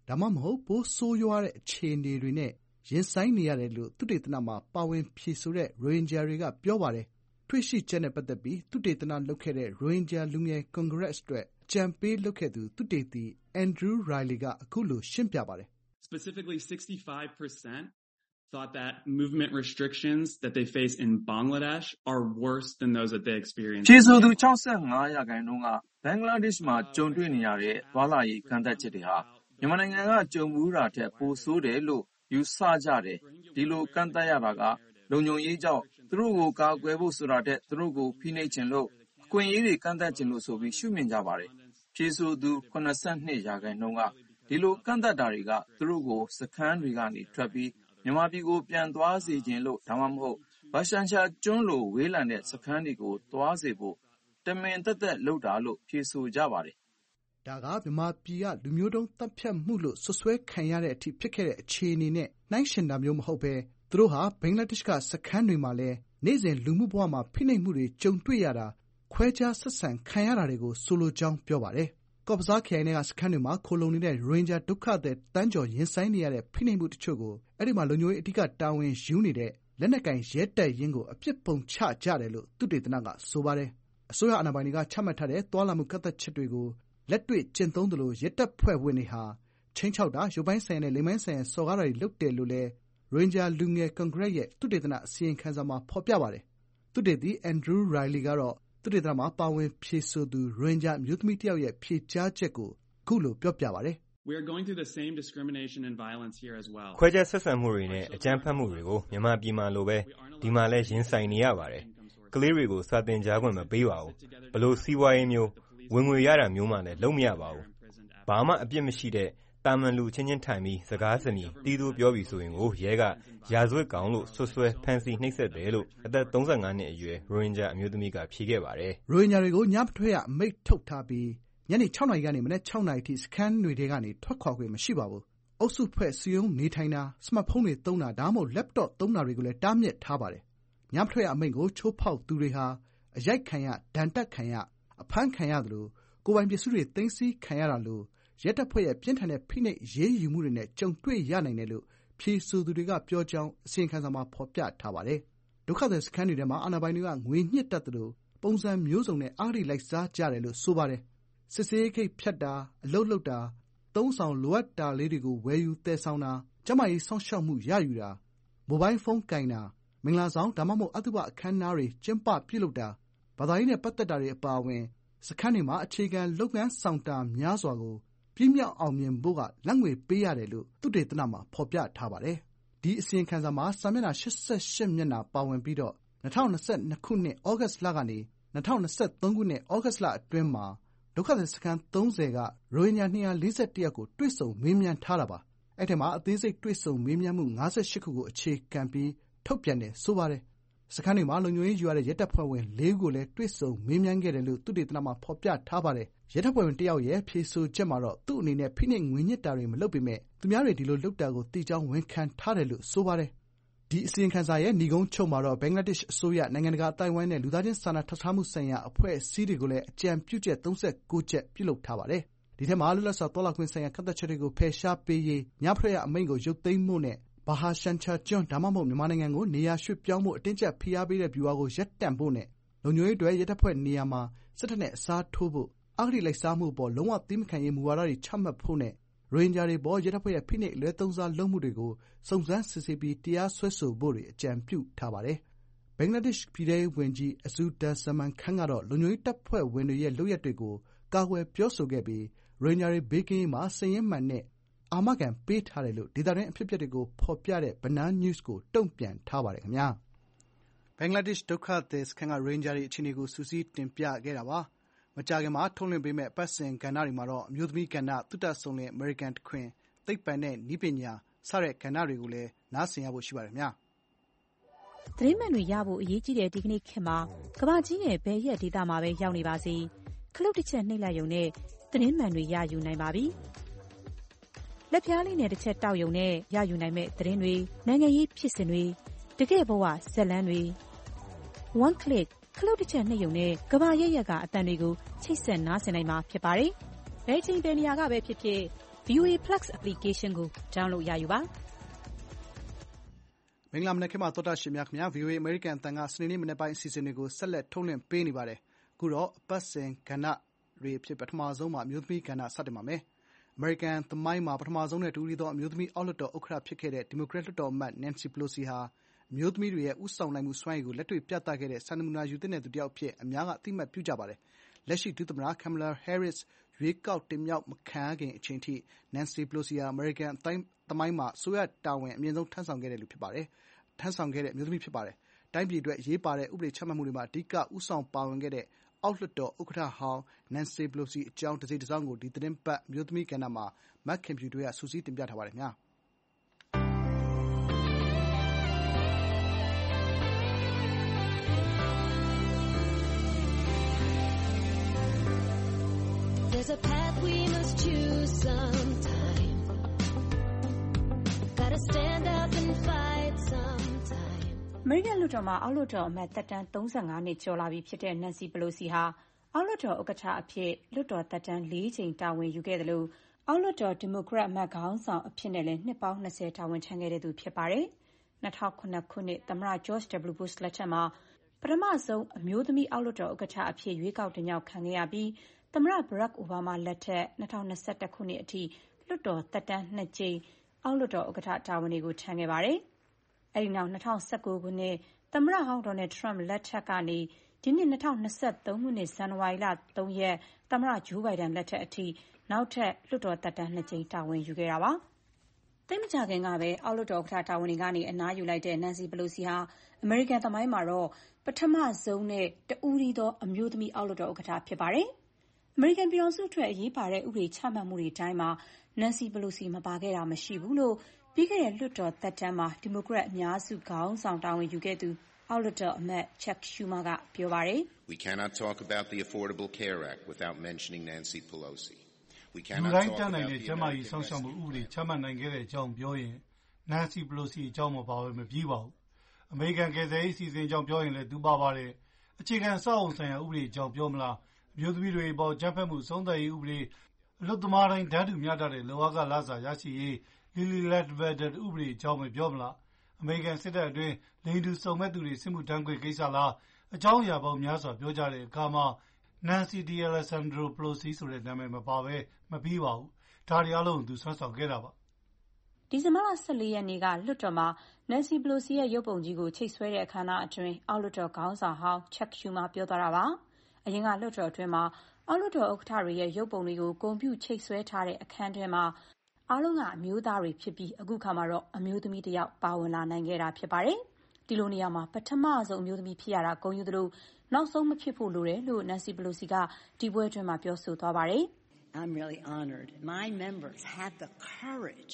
ဒါမှမဟုတ်ပိုဆိုးရွားတဲ့အခြေအနေတွေနဲ့ရင်ဆိုင်နေရတယ်လို့သုတေသနမှာပါဝင်ဖြေဆိုတဲ့ရိုဟင်ဂျာတွေကပြောပါတယ်။တွေ့ရှိချက်နဲ့ပတ်သက်ပြီးသုတေသနလုပ်ခဲ့တဲ့ရိုဟင်ဂျာလူငယ်ကွန်ဂရက်အတွက်အကြံပေးလုပ်ခဲ့သူသုတေသီ Andrew Riley ကအခုလိုရှင်းပြပါတယ်။ Specifically, sixty-five percent thought that movement restrictions that they face in Bangladesh are worse than those that they experience. ဖြေဆိုသူ၆၅ရာခိုင်နှုန်းကဘင်္ဂလားဒေ့ရှ်မှာကြုံတွေ့နေရတဲ့သွားလာရေးကန့်သတ်ချက်တွေဟာမြန်မာနိုင်ငံကကြုံဘူးတာထက်ပိုဆိုးတယ်လို့ယူဆကြတယ်။ဒီလိုကန့်သတ်ရတာကလုံခြုံရေးကြောင့်သူတို့ကိုကာကွယ်ဖို့ဆိုတာထက်သူတို့ကိုဖိနှိပ်ခြင်းလို့အခွင့်အရေးတွေကန့်သတ်ခြင်းလို့ဆိုပြီးရှုမြင်ကြပါတယ်။ဖြေဆိုသူ၇၂ရာခိုင်နှုန်းကဒီလိုကန့်သတ်တာတွေကသူတို့ကိုစခန်းတွေကနေထွက်ပြီးမြန်မာပြည်ကိုပြန်သွားစေခြင်းလို့ဒါမှမဟုတ်ဘာရှန်ချာကျွန်းလိုဝေးလံတဲ့စခန်းတွေကိုသွားစေဖို့တမင်သက်သက်လုပ်တာလို့ဖြေဆိုကြပါတယ်။ဒါကမြန်မာပြည်ကလူမျိုးတုံးသတ်ဖြတ်မှုလို့ဆွဆွဲခံရတဲ့အထိဖြစ်ခဲ့တဲ့အခြေအနေနဲ့နှိုင်းယှဉ်တာမျိုးမဟုတ်ဘဲသူတို့ဟာဘင်္ဂလားဒေ့ရှ်ကစခန်းတွေမှာလည်းနေ့စဉ်လူမှုဘဝမှာဖိနှိပ်မှုတွေကြုံတွေ့ရတာခွဲခြားဆက်ဆံခံရတာတွေကိုဆိုလိုကြောင်းပြောပါတယ်။ကော့ဘဇားခရိုင်ထဲကစခန်းတွေမှာခိုလှုံနေတဲ့ရိုဟင်ဂျာဒုက္ခသည်တန်းကျော်ရင်ဆိုင်နေရတဲ့ဖိနှိပ်မှုတချို့ကိုအဲဒီမှာလုံခြုံရေးအဓိကတာဝန်ယူနေတဲ့လက်နက်ကိုင်ရဲတပ်ရင်းကိုအပြစ်ပုံချကြတယ်လို့သုတေသနကဆိုပါတယ်။အစိုးရအာဏာပိုင်တွေကချမှတ်ထားတဲ့သွားလာမှုကန့်သတ်ချက်တွေကိုလက်တွေ့ကျင့်သုံးသလိုရဲတပ်ဖွဲ့ဝင်တွေဟာခြိမ်းခြောက်တာရုပ်ပိုင်းဆိုင်ရာနဲ့လိင်ပိုင်းဆိုင်ရာစော်ကားတာတွေလုပ်တယ်လို့လည်းရိုဟင်ဂျာလူငယ်ကွန်ဂရက်ရဲ့သုတေသနအစီရင်ခံစာမှာဖော်ပြပါတယ်။သုတေသီ Andrew Riley ကတော့သုတေသနမှာပါဝင်ဖြေဆိုသူရိုဟင်ဂျာအမျိုးသမီးတယောက်ရဲ့ဖြေကြားချက်ကိုအခုလိုပြောပြပါတယ်။ We are going through the same discrimination and violence here as well. ခွဲခြားဆက်ဆံမှုတွေနဲ့အကြမ်းဖက်မှုတွေကိုမြန်မာပြည်မှာလိုပဲဒီမှာလည်းရင်ဆိုင်နေရပါတယ်။ကလေးတွေကိုစာသင်ကြားခွင့်မပေးပါဘူး။ဘလို့စီးပွားရေးမျိုးဝင်ငွေရတာမျိုးမှလည်းလုပ်မရပါဘူး။ဘာမှအပြစ်မရှိတဲ့တာမန်လူချင်းချင်းထိုင်ပြီးစကားစနီတီးတိုးပြောပြီးဆိုရင်ကိုရဲကရာဇဝတ်ကောင်လို့ဆွဆွဲဖမ်းဆီးနှိပ်စက်တယ်လို့အသက်၃၅နှစ်အရွယ်ရိုဟင်ဂျာအမျိုးသမီးကဖြေခဲ့ပါတယ်။ရိုဟင်ဂျာတွေကိုညမထွက်ရအမိန့်ထုတ်ထားပြီးညနေ၆နာရီကနေမနက်၆နာရီထိစခန်းတွေထဲကနေထွက်ခွာခွင့်မရှိပါဘူး။အုပ်စုဖွဲ့စည်းရုံးနေထိုင်တာစမတ်ဖုန်းတွေသုံးတာဒါမှမဟုတ် laptop သုံးတာတွေကိုလည်းတားမြစ်ထားပါတယ်။ညမထွက်ရအမိန့်ကိုချိုးဖောက်သူတွေဟာအရိုက်ခံရဒဏ်တက်ခံရအဖမ်းခံရသလိုကိုယ်ပိုင်ပစ္စည်းတွေသိမ်းဆည်းခံရတာလို့ရဲတပ်ဖွဲ့ရဲ့ပြင်းထန်တဲ့ဖိနှိပ်ရေးယူမှုတွေနဲ့ကြုံတွေ့ရနိုင်တယ်လို့ဖြေဆိုသူတွေကပြောကြောင်းအစီရင်ခံစာမှာဖော်ပြထားပါတယ်။ဒုက္ခသည်စခန်းတွေထဲမှာအာဏာပိုင်တွေကငွေညှစ်တတ်သလိုပုံစံမျိုးစုံနဲ့အဂတိလိုက်စားကြတယ်လို့ဆိုပါတယ်။စစ်ဆေးရေးဂိတ်ဖြတ်တာအလုပ်လုပ်တာသုံးဆောင်လိုအပ်တာလေးတွေကိုဝယ်ယူသယ်ဆောင်တာကျန်းမာရေးစောင့်ရှောက်မှုရယူတာမိုဘိုင်းဖုန်းကိုင်တာမင်္ဂလာဆောင်ဒါမှမဟုတ်အသုဘအခမ်းအနားတွေကျင်းပပြုလုပ်တာဘာသာရေးနဲ့ပတ်သက်တာတွေအပါအဝင်စခန်းတွေမှာအခြေခံလုပ်ငန်းဆောင်တာများစွာကိုပြည့်မြောက်အောင်မြင်ဖို့ကလက်ငွေပေးရတယ်လို့သုတေသနမှာဖော်ပြထားပါတယ်။ဒီအစီရင်ခံစာမှာစာမျက်နှာ၈၈မျက်နှာပါဝင်ပြီးတော့၂၀၂၂ခုနှစ်ဩဂတ်လကနေ၂၀၂၃ခုနှစ်ဩဂတ်လအတွင်းမှာဒုက္ခသည်စခန်း၃၀ကရိုဟင်ဂျာ၂၄၁ယောက်ကိုတွေ့ဆုံမေးမြန်းထားတာပါ။အဲ့ထဲမှာအသေးစိတ်တွေ့ဆုံမေးမြန်းမှု၅၈ခုကိုအခြေခံပြီးထုတ်ပြန်တယ်ဆိုပါတယ်။စခန်းတွေမှာလုံခြုံရေးယူရတဲ့ရဲတပ်ဖွဲ့ဝင်၄ဦးကိုလည်းတွေ့ဆုံမေးမြန်းခဲ့တယ်လို့သုတေသနမှာဖော်ပြထားပါတယ်။ရဲတပ်ဖွဲ့ဝင်တယောက်ရဲ့ဖြေဆိုချက်မှာတော့သူ့အနေနဲ့ဖိနှိပ်ငွေညှစ်တာတွေမလုပ်ပေမဲ့သူများတွေဒီလိုလုပ်တာကိုသိကြောင်းဝန်ခံထားတယ်လို့ဆိုပါတယ်။ဒီအစီရင်ခံစာရဲ့နိဂုံးချုပ်မှာတော့ဘင်္ဂလားဒေ့ရှ်အစိုးရနိုင်ငံတကာအသိုင်းအဝိုင်းနဲ့လူသားချင်းစာနာထောက်ထားမှုဆိုင်ရာအဖွဲ့အစည်းတွေကိုလည်းအကြံပြုချက်၃၉ချက်ပြုလုပ်ထားပါတယ်။ဒီထဲမှာလွတ်လပ်စွာသွားလာခွင့်ဆိုင်ရာကန့်သတ်ချက်တွေကိုဖယ်ရှားပေးရေးညမထွက်ရအမိန့်ကိုရုပ်သိမ်းဖို့နဲ့ဘာဟာရှန်ချာကျွန်းဒါမှမဟုတ်မြန်မာနိုင်ငံကိုနေရာရွှေ့ပြောင်းဖို့အတင်းကျပ်ဖိအားပေးတဲ့ဗျူဟာကိုရပ်တန့်ဖို့နဲ့လုံခြုံရေးအတွက်ရဲတပ်ဖွဲ့နေရာမှာစစ်တပ်နဲ့အစားထိုးဖို့အဂတိလိုက်စားမှုအပေါ်လုံးဝသီးမခံရေးမူဝါဒတွေချမှတ်ဖို့နဲ့ရိုဟင်ဂျာတွေပေါ်ရဲတပ်ဖွဲ့ရဲ့ဖိနှိပ်အလွဲသုံးစားလုပ်မှုတွေကိုစုံစမ်းစစ်ဆေးပြီးတရားစွဲဆိုဖို့တွေအကြံပြုထားပါတယ်။ဘင်္ဂလားဒေ့ရှ်ပြည်ထဲရေးဝန်ကြီးအဇူဒါဇမန်ခန်းကတော့လုံခြုံရေးတပ်ဖွဲ့ဝင်တွေရဲ့လုပ်ရပ်တွေကိုကာကွယ်ပြောဆိုခဲ့ပြီးရိုဟင်ဂျာတွေဘေးကင်းရေးမှာစာရင်းမှန်နဲ့အာမခံပေးထားတယ်လို့ဒေသတွင်းအဖြစ်အပျက်တွေကိုဖော်ပြတဲ့ Banan News ကိုတုံ့ပြန်ထားပါတယ်ခင်ဗျာ။ဘင်္ဂလားဒေ့ရှ်ဒုက္ခသည်စခန်းကရိုဟင်ဂျာတွေအခြေအနေကိုစူးစီးတင်ပြခဲ့တာပါ။မကြာခင်မှာထုတ်လွှင့်ပေးမယ့်အပတ်စဉ်ကဏ္ဍတွေမှာတော့အမျိုးသမီးကဏ္ဍ၊သုတစုံလင်အမေရိကန်တခွင်၊သိပ္ပံနဲ့နည်းပညာစတဲ့ကဏ္ဍတွေကိုလည်းနားဆင်ရဖို့ရှိပါတယ်ခင်ဗျာ။သတင်းမှန်တွေရဖို့အရေးကြီးတဲ့ဒီကနေ့ခေတ်မှာကမ္ဘာကြီးရဲ့ဘယ်ရက်ဒေသမှာပဲရောက်နေပါစေခလုတ်တစ်ချက်နှိပ်လိုက်ရုံနဲ့သတင်းမှန်တွေရယူနိုင်ပါပြီ။လက်ဖျားလေးနဲ့တစ်ချက်တောက်ရုံနဲ့ရယူနိုင်မဲ့သတင်းတွေနိုင်ငံရေးဖြစ်စဉ်တွေတကယ့်ဘဝဇာတ်လမ်းတွေ one click ခလုတ်တစ်ချက်နှိပ်ရုံနဲ့ကမ္ဘာရဲ့ရက်ကအတန်တွေကိုချိတ်ဆက်နားဆင်နိုင်မှာဖြစ်ပါတယ်။ဘယ်ချိန်ဘယ်နေရာကပဲဖြစ်ဖြစ်ဗွီအိုအေ Plus application ကို download ရယူပါ။မင်္ဂလာမနက်ခင်းပါသောတရှင်များခင်ဗျာ ဗွီအိုအေ အမေရိကန်အသံကစနေနေ့မနက်ပိုင်းအစီအစဉ်တွေကိုဆက်လက်ထုတ်လွှင့်ပေးနေပါတယ်။အခုတော့အပတ်စဉ်ကဏ္ဍတွေအဖြစ်ပထမဆုံးမှာအမျိုးသမီးကဏ္ဍစတင်ပါမယ်။အမေရိကန်သမိုင်းမှာပထမဆုံးနဲ့တဦးတည်းသောအမျိုးသမီးအောက်လွှတ်တော်ဥက္ကဋ္ဌဖြစ်ခဲ့တဲ့ဒီမိုကရက်လွှတ်တော်အမတ် Nancy Pelosi ဟာအမျိုးသမီးတွေရဲ့ဦးဆောင်နိုင်မှုစွမ်းရည်ကိုလက်တွေ့ပြသခဲ့တဲ့စံနမူနာယူသင့်တဲ့သူတစ်ယောက်အဖြစ်အများကအသိအမှတ်ပြုကြပါတယ်။လက်ရှိဒုသမ္မတ Kamala Harris ရွေးကောက်တင်မြှောက်မခံရခင်အချိန်ထိ Nancy Pelosi ဟာအမေရိကန်သမိုင်းမှာအစိုးရတာဝန်အမြင့်ဆုံးထမ်းဆောင်ခဲ့တဲ့လူဖြစ်ပါတယ်။ထမ်းဆောင်ခဲ့တဲ့အမျိုးသမီးဖြစ်ပါတယ်။တိုင်းပြည်အတွက်အရေးပါတဲ့ဥပဒေချမှတ်မှုတွေမှာအဓိကဦးဆောင်ပါဝင်ခဲ့တဲ့အောက်လွှတ်တော်ဥက္ကဋ္ဌဟောင်း Nancy Pelosi အကြောင်းတစိတ်တစောင်းကိုဒီသီတင်းပတ်အမျိုးသမီးကဏ္ဍမှာမခင်ဖြူထွေးကစုစည်းတင်ပြထားပါတယ်ခင်ဗျာ။ There's a path we must choose sometime. Gotta stand up and fight sometime. အမေရိကန်လွှတ်တော်မှာအောက်လွှတ်တော်အမတ်သက်တမ်းသုံးဆယ့်ငါးနှစ်ကျော်လာပြီဖြစ်တဲ့ Nancy Pelosi ဟာအောက်လွှတ်တော်ဥက္ကဋ္ဌအဖြစ်လွှတ်တော်သက်တမ်းလေးကြိမ်တာဝန်ယူခဲ့သလိုအောက်လွှတ်တော်ဒီမိုကရက်အမတ်ခေါင်းဆောင်အဖြစ်နဲ့လည်းနှစ်ပေါင်း၂၀တာဝန်ထမ်းခဲ့တဲ့သူဖြစ်ပါတယ်။၂၀၀၇ခုနှစ်သမ္မတ George W. Bush လက်ထက်မှာပထမဆုံးအမျိုးသမီးအောက်လွှတ်တော်ဥက္ကဋ္ဌအဖြစ်ရွေးကောက်တင်မြှောက်ခံခဲ့ရပြီးသမ္မတ Barack Obama လက်ထက်၂၀၂၁ခုနှစ်အထိလွှတ်တော်သက်တမ်းနှစ်ကြိမ်အောက်လွှတ်တော်ဥက္ကဋ္ဌတာဝန်တွေကိုထမ်းခဲ့ပါတယ်။အဲဒီနောက်၂၀၁၉ခုနှစ်သမ္မတဟောင်း Donald Trump လက်ထက်ကနေဒီနှစ်၂၀၂၃ခုနှစ်ဇန်နဝါရီလ၃ရက်သမ္မတ Joe Biden လက်ထက်အထိနောက်ထပ်လွှတ်တော်သက်တမ်းနှစ်ကြိမ်တာဝန်ယူခဲ့တာပါ။သိပ်မကြာခင်ကပဲအောက်လွှတ်တော်ဥက္ကဋ္ဌတာဝန်တွေကနေအနားယူလိုက်တဲ့ Nancy Pelosi ဟာအမေရိကန်သမိုင်းမှာတော့ပထမဆုံးနဲ့တဦးတည်းသောအမျိုးသမီးအောက်လွှတ်တော်ဥက္ကဋ္ဌဖြစ်ပါတယ်။အမေရိကန်ပြည်ထောင်စုအတွက်အရေးပါတဲ့ဥပဒေချမှတ်မှုတွေတိုင်းမှာ Nancy Pelosi မပါခဲ့တာမရှိဘူးလို့ပြီးခဲ့တဲ့လွှတ်တော်သက်တမ်းမှာဒီမိုကရက်အများစုခေါင်းဆောင်တာဝန်ယူခဲ့သူအောက်လွှတ်တော်အမတ် Chuck Schumer ကပြောပါတယ်။ We cannot talk about the Affordable Care Act without mentioning Nancy Pelosi. We လူ cannot တိုင်း talk တတ်နိုင် about တဲ့ the ကျန်းမာရေး American စောင့်ရှောက်မှု rescue ဥပဒေချမှတ်နိုင်ခဲ့တဲ့အကြောင်းပြောရင် Nancy Pelosi အကြောင်းမပါဘဲမပြီးပါဘူး။အမေရိကန်ကယ်ဆယ်ရေးအစီအစဉ်အကြောင်းပြောရင်လည်းသူပါပါတယ်။အခြေခံအဆောက်အအုံဆိုင်ရာဥပဒေအကြောင်းပြောမလား။အမျိုးသမီးတွေအပေါ်အကြမ်းဖက်မှုအဆုံးသတ်ရေးဥပဒေ၊အလုပ်သမားတိုင်းတန်းတူမျှတတဲ့လုပ်အားခလစာရရှိရေး Lilly-Latvider ဥပဒေအကြောင်းပဲပြောမလား။အမေရိကန်စစ်တပ်အတွင်းလိင်တူစုံမက်သူတွေစစ်မှုထမ်းခွင့်ကိစ္စလား။အကြောင်းအရာပေါင်းများစွာပြောကြတဲ့အခါမှာ Nancy D'Alessandro Pelosi ဆိုတဲ့နာမည်မပါဘဲမပြီးပါဘူး။ဒါတွေအားလုံးသူစွမ်းဆောင်ခဲ့တာပါ။ဒီဇင်ဘာလ၁၄ရက်နေ့ကလွှတ်တော်မှာ Nancy Pelosi ရဲ့ရုပ်ပုံကြီးကိုချိတ်ဆွဲတဲ့အခမ်းအနားအတွင်းအောက်လွှတ်တော်ခေါင်းဆောင်ဟောင်း Chuck Schumer ပြောသွားတာပါ။အရင်ကလွှတ်တော်အတွင်းမှာအောက်လွှတ်တော်ဥက္ကဋ္ဌတွေရဲ့ရုပ်ပုံတွေကိုဂုဏ်ပြုချိတ်ဆွဲထားတဲ့အခန်းထဲမှာအားလုံးကအမျိုးသားတွေဖြစ်ပြီးအခုခါမှာတော့အမျိုးသမီးတစ်ယောက်ပါဝင်လာနိုင်ခဲ့တာဖြစ်ပါတယ်။ဒီလိုနေရာမှာပထမဆုံးအမျိုးသမီးဖြစ်ရတာဂုဏ်ယူသလိုနောက်ဆုံးမဖြစ်ဖို့လိုတယ်လို့ Nancy Pelosi ကဒီပွဲအတွင်းမှာပြောဆိုသွားပါတယ်။ I'm really honored. My members had the courage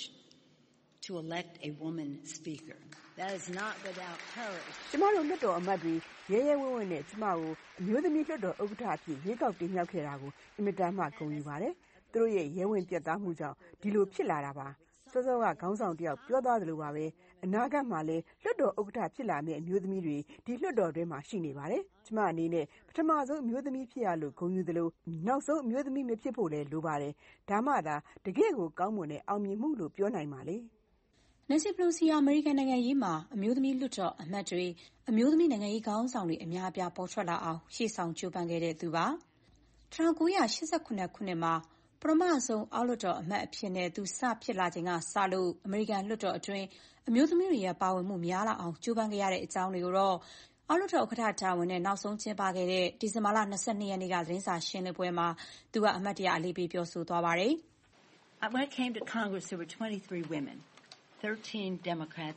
to elect a woman speaker. That is not without courage. ကျမတို့လွှတ်တော်အမတ်တွေရဲရဲဝံ့ဝံ့နဲ့ကျမကိုအမျိုးသမီးလွှတ်တော်ဥက္ကဋ္ဌအဖြစ်ရွေးကောက်တင်မြှောက်ခဲ့တာကိုအင်မတန်မှဂုဏ်ယူပါတယ်။သူတို့ရဲ့ရဲဝံ့ပြတ်သားမှုကြောင့်ဒီလိုဖြစ်လာတာပါ။စောစောကခေါင်းဆောင်တယောက်ပြောသွားသလိုပါပဲအနာဂတ်မှာလည်းလွှတ်တော်ဥက္ကဋ္ဌဖြစ်လာမယ့်အမျိုးသမီးတွေဒီလွှတ်တော်တွင်းမှာရှိနေပါတယ်။ကျမအနေနဲ့ပထမဆုံးအမျိုးသမီးဖြစ်ရလို့ဂုဏ်ယူသလိုနောက်ဆုံးအမျိုးသမီးမဖြစ်ဖို့လည်းလိုပါတယ်။ဒါမှသာတကယ့်ကိုကောင်းမွန်တဲ့အောင်မြင်မှုလို့ပြောနိုင်ပါလေ။ Nancy Pelosi ဟာအမေရိကန်နိုင်ငံရေးမှာအမျိုးသမီးလွှတ်တော်အမတ်တွေအမျိုးသမီးနိုင်ငံရေးခေါင်းဆောင်တွေအများအပြားပေါ်ထွက်လာအောင်ရှေ့ဆောင်ကြိုးပမ်းခဲ့တဲ့သူပါ။၁၉၈၇ခုနှစ်မှာပထမဆုံးအောက်လွှတ်တော်အမတ်အဖြစ်နဲ့သူစဖြစ်လာချိန်ကစလို့အမေရိကန်လွှတ်တော်အတွင်းအမျိုးသမီးတွေရဲ့ပါဝင်မှုများလာအောင်ကြိုးပမ်းခဲ့ရတဲ့အကြောင်းတွေကိုတော့အောက်လွှတ်တော်ဥက္ကဋ္ဌတာဝန်နဲ့နောက်ဆုံးကျင်းပခဲ့တဲ့ဒီဇင်ဘာလ၂၂ရက်နေ့ကသတင်းစာရှင်းလင်းပွဲမှာသူကအမတ်တရအလေးပေးပြောဆိုသွားပါတယ်။ When I came to Congress, there were twenty-three women, thirteen Democrats,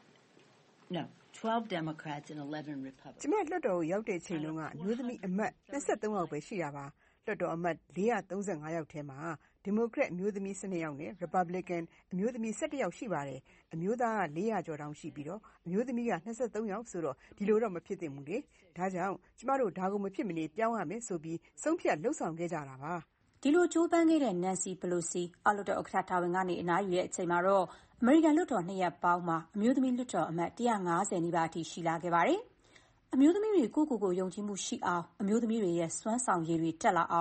no, twelve Democrats and eleven Republicans. ကျမလွှတ်တော်ကိုရောက်တဲ့ချိန်တုန်းကအမျိုးသမီးအမတ်၂၃ယောက်ပဲရှိတာပါ။လွှတ်တော်အမတ်၄၃၅ယောက်ထဲမှာဒီမိုကရက်အမျိုးသမီး၁၂ယောက်နဲ့ Republican အမျိုးသမီး၁၁ယောက်ရှိပါတယ်။အမျိုးသားက၄၀၀ကျော်တောင်ရှိပြီးတော့အမျိုးသမီးက၂၃ယောက်ဆိုတော့ဒီလိုတော့မဖြစ်သင့်ဘူးလေ။ဒါကြောင့်ကျမတို့ဒါကိုမဖြစ်မနေပြောင်းရမယ်ဆိုပြီးဆုံးဖြတ်လှုပ်ဆောင်ခဲ့ကြတာပါ။ဒီလိုကြိုးပမ်းခဲ့တဲ့ Nancy Pelosi အောက်လွှတ်တော်ဥက္ကဋ္ဌတာဝန်ကနေအနားယူတဲ့အချိန်မှာတော့အမေရိကန်လွှတ်တော်နှစ်ရပ်ပေါင်းမှာအမျိုးသမီးလွှတ်တော်အမတ်၁၅၀နီးပါးအထိရှိလာခဲ့ပါတယ်။ အမျိုးသမီးတွေကိုယ့်ကိုယ်ကိုယုံကြည်မှုရှိအောင်အမျိုးသမီးတွေရဲ့စွမ်းဆောင်ရည်တွေတက်လာအောင်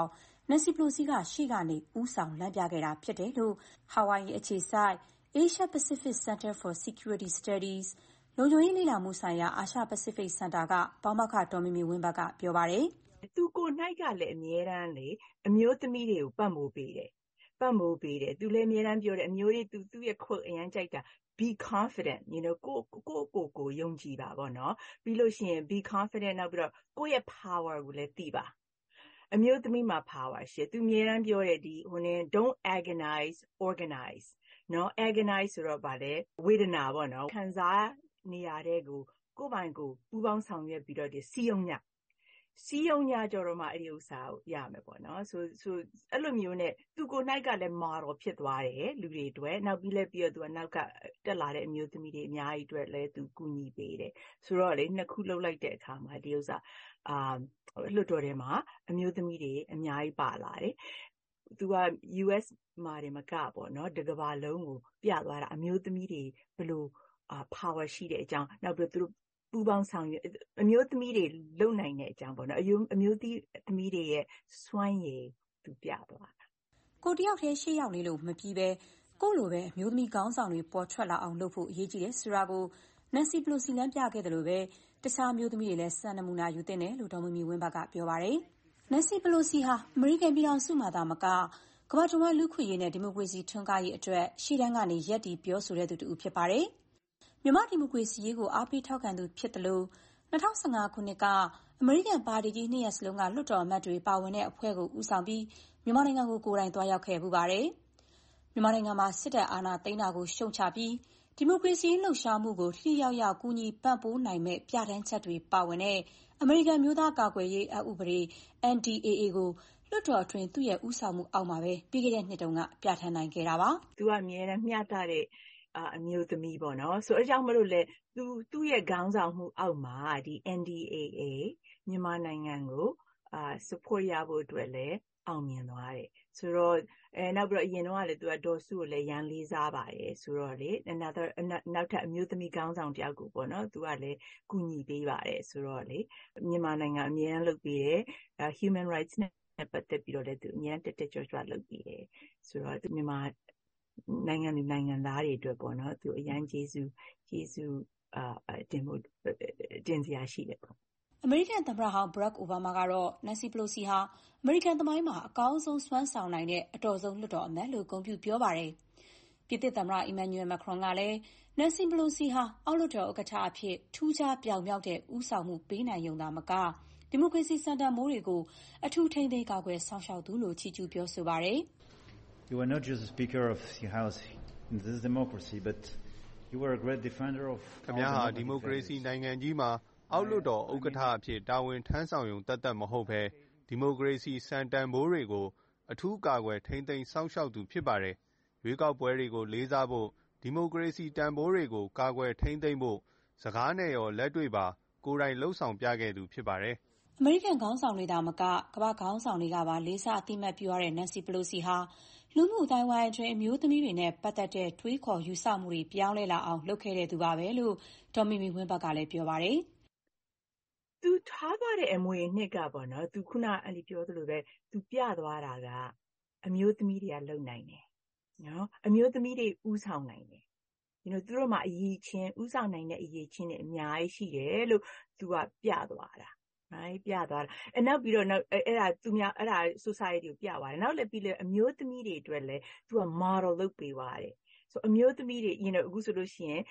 Nancy Pelosi ကရှေ့ကနေဦးဆောင်လမ်းပြခဲ့တာဖြစ်တယ်လို့ Hawaii အခြေစိုက် Asia Pacific Center for Security Studies လုံခြုံရေးလေ့လာမှုဆိုင်ရာအာရှပစိဖိတ်စင်တာကပါမောက္ခဒေါ်မီမီဝင်းဘတ်ကပြောပါတယ်။သူကိုယ်၌ကလည်းအမြဲတမ်းလေအမျိုးသမီးတွေကိုပံ့ပိုးပေးတယ်။ပံ့ပိုးပေးတယ်။သူလည်းအမြဲတမ်းပြောတယ်အမျိုးတွေသူသူ့ရဲ့ quote အရင်ကြိုက်တာ be confident you know ကိုကိုကိုကိုယုံကြည်ပါပေါ့နော်။ပြီးလို့ရှိရင် be confident နောက်ပြီးတော့ကိုယ့်ရဲ့ power ကိုလည်းသိပါ။အမျိုးသမီးမှာ power ရှိသူအမြဲတမ်းပြောတယ်ဒီဟိုနေ don't agonize organize နော် agonize ဆိုတော့ဗာလေဝေဒနာပေါ့နော်ခံစားနေရတဲ့ကိုကိုယ်ပိုင်ကိုပူပေါင်းဆောင်ရွက်ပြီးတော့ဒီစီယုံညစီယုံညကြတော့မှအဲ့ဒီဥစ္စာကိုရမယ်ပေါ့နော်ဆိုဆိုအဲ့လိုမျိုးနဲ့သူကိုယ်၌ကလည်း model ဖြစ်သွားတယ်လူတွေအတွက်နောက်ပြီးလည်းပြီးတော့သူကနောက်ကတက်လာတဲ့အမျိုးသမီးတွေအများကြီးအတွက်လည်းသူကူညီပေးတယ်ဆိုတော့လေနှစ်ခုလှုပ်လိုက်တဲ့အခါမှာဒီဥစ္စာအာလွတ်တော်ထဲမှာအမျိုးသမီးတွေအများကြီးပါလာတယ်သူက U S မှာတွေမကပေါ့နော်တကမ္ဘာလုံးကိုပြသွားတာအမျိုးသမီးတွေဘယ်လိုpower ရှိတဲ့အကြောင်းနောက်ပြီးသူတို့ပူပေါင်းဆောင်ရွက်အမျိုးသမီးတွေလုံနိုင်တဲ့အကြောင်းပေါ့နော်အမျိုးအမျိုးသမီးတွေရဲ့စွမ်းရည်သူပြသွားတာကိုတယောက်တည်းရှေ့ရောက်နေလို့မပြီးပဲကိုလိုပဲအမျိုးသမီးခေါင်းဆောင်တွေပေါ်ထွက်လာအောင်လုပ်ဖို့အရေးကြီးတယ်ဆိုတာကို Nancy Pelosi လမ်းပြခဲ့တယ်လို့ပဲတခြားအမျိုးသမီးတွေလည်းစံနမူနာယူသင့်တယ်လို့ဒေါ်မီမီဝင်းဘတ်ကပြောပါတယ် Nancy Pelosi ဟာအမေရိကန်ပြည်ထောင်စုမှာသာမကကမ္ဘာတဝန်းလူ့ခွင့်ရေးနဲ့ဒီမိုကရေစီထွန်းကားရေးအတွက်ရှေ့တန်းကနေရပ်တည်ပြောဆိုတဲ့သူတူဖြစ်ပါတယ်မြန်မာဒီမိုကရေစီရေးကိုအားပေးထောက်ခံသူဖြစ်တယ်လို့၂၀၁၅ခုနှစ်ကအမေရိကန်ပါတီကြီးနှစ်ရပ်စလုံးကလွှတ်တော်အမတ်တွေပါဝင်တဲ့အဖွဲ့ကိုဦးဆောင်ပြီးမြန်မာနိုင်ငံကိုကိုယ်တိုင်သွားရောက်ခဲ့ပူပါတယ်။မြန်မာနိုင်ငံမှာစစ်တပ်အာဏာသိမ်းတာကိုရှုံချပြီးဒီမိုကရေစီလှုပ်ရှားမှုကိုထိရောက်ရောက်ကူညီပံ့ပိုးနိုင်မဲ့ပြဋ္ဌာန်းချက်တွေပါဝင်တဲ့အမေရိကန်မျိုးသားကာကွယ်ရေးအဥပဒေ N D A A ကိုလွှတ်တော်အတွင်းသူ့ရဲ့ဦးဆောင်မှုအောက်မှာပဲပြီးခဲ့တဲ့နှစ်တုန်းကပြဋ္ဌာန်းနိုင်ခဲ့တာပါ။သူကအမြဲတမ်းမျှတတဲ့အမျိုးသမီးပေါ့နော်ဆိုအကြောင်းမလို့လေသူသူ့ရဲ့ခေါင်းဆောင်မှုအောက်မှာဒီ N D A A မြန်မာနိုင်ငံကိုအာ support ရဖို့အတွက်လည်းအောင်မြင်သွားတယ်ဆိုတော့အဲနောက်ပြီးတော့အရင်တော့ကလည်းသူကဒေါ်စုကိုလည်းရန်လေးစားပါတယ်ဆိုတော့လေနောက်နောက်ထပ်အမျိုးသမီးခေါင်းဆောင်တယောက်ကိုပေါ့နော်သူကလည်းကူညီပေးပါတယ်ဆိုတော့လေမြန်မာနိုင်ငံအမြဲတမ်းလုပ်ပေးတယ် human rights နဲ့ပတ်သက်ပြီးတော့လည်းသူအမြဲတက်တက်ကြွကြွလုပ်ပေးတယ်ဆိုတော့မြန်မာနိုင်ငံသူနိုင်ငံသားတွေအတွက်ပေါ့နော်သူအရန်ကျေးဇူးကျေးဇူးအာတင်ဖို့တင်စရာရှိတယ်ပေါ့အမေရိကန်သမ္မတဟောင်း Barack Obama ကတော့ Nancy Pelosi ဟာအမေရိကန်သမိုင်းမှာအကောင်းဆုံးစွမ်းဆောင်နိုင်တဲ့အတော်ဆုံးလွှတ်တော်အမတ်လို့ဂုဏ်ပြုပြောပါတယ်။ပြင်သစ်သမ္မတ Emmanuel Macron ကလည်း Nancy Pelosi ဟာအောက်လွှတ်တော်ဥက္ကဋ္ဌအဖြစ်ထူးခြားပြောင်မြောက်တဲ့ဦးဆောင်မှုပေးနိုင်ရုံသာမကဒီမိုကရေစီစံတန်ဖိုးတွေကိုအထူးထိန်းသိမ်းကာကွယ်စောင့်ရှောက်သူလို့ချီးကျူးပြောဆိုပါတယ်။ You were not just a speaker of the House in this democracy, but you were a great defender of ခင်ဗျားဟာဒီမိုကရေစီနိုင်ငံကြီးမှာအောက်လွှတ်တော်ဥက္ကဋ္ဌအဖြစ်တာဝန်ထမ်းဆောင်ရုံသက်သက်မဟုတ်ဘဲဒီမိုကရေစီစံတန်ဖိုးတွေကိုအထူးကာကွယ်ထိန်းသိမ်းစောင့်ရှောက်သူဖြစ်ပါတယ်။ရွေးကောက်ပွဲတွေကိုလေးစားဖို့ဒီမိုကရေစီတန်ဖိုးတွေကိုကာကွယ်ထိန်းသိမ်းဖို့စကားနဲ့ရောလက်တွေ့ပါကိုယ်တိုင်လှုပ်ဆောင်ပြခဲ့သူဖြစ်ပါတယ်။အမေရိကန်ခေါင်းဆောင်တွေသာမကကမ္ဘာခေါင်းဆောင်တွေကပါလေးစားအသိအမှတ်ပြုရတဲ့ Nancy Pelosi ဟာလူမှုအသိုင်းအဝိုင်းအတွင်းအမျိုးသမီးတွေနဲ့ပတ်သက်တဲ့တွေးခေါ်ယူဆမှုတွေပြောင်းလဲလာအောင်လုပ်ခဲ့တဲ့သူပါပဲလို့ဒေါ်မီမီဝင်းဘတ်ကလည်းပြောပါတယ်။သူထားသွားတဲ့အမွေအနှစ်ကပေါ့နော်သူခုနအဲ့ဒီပြောသလိုပဲသူပြသွားတာကအမျိုးသမီးတွေကလုံနိုင်တယ်နော်အမျိုးသမီးတွေဥဆောင်နိုင်တယ်you know သူတို့မှာအရေးချင်းဥဆောင်နိုင်တဲ့အရေးချင်းတွေအများကြီးရှိတယ်လို့သူကပြသွားတာright ပြသွားတာအဲနောက်ပြီးတော့နောက်အဲ့ဒါသူများအဲ့ဒါ society ကိုပြသွားတယ်နောက်လည်းပြီးလေအမျိုးသမီးတွေအတွက်လည်းသူက model လုပ်ပေးသွားတယ်ဆိုအမျိုးသမီးတွေ you know အခုဆိုလို့ရှိရင်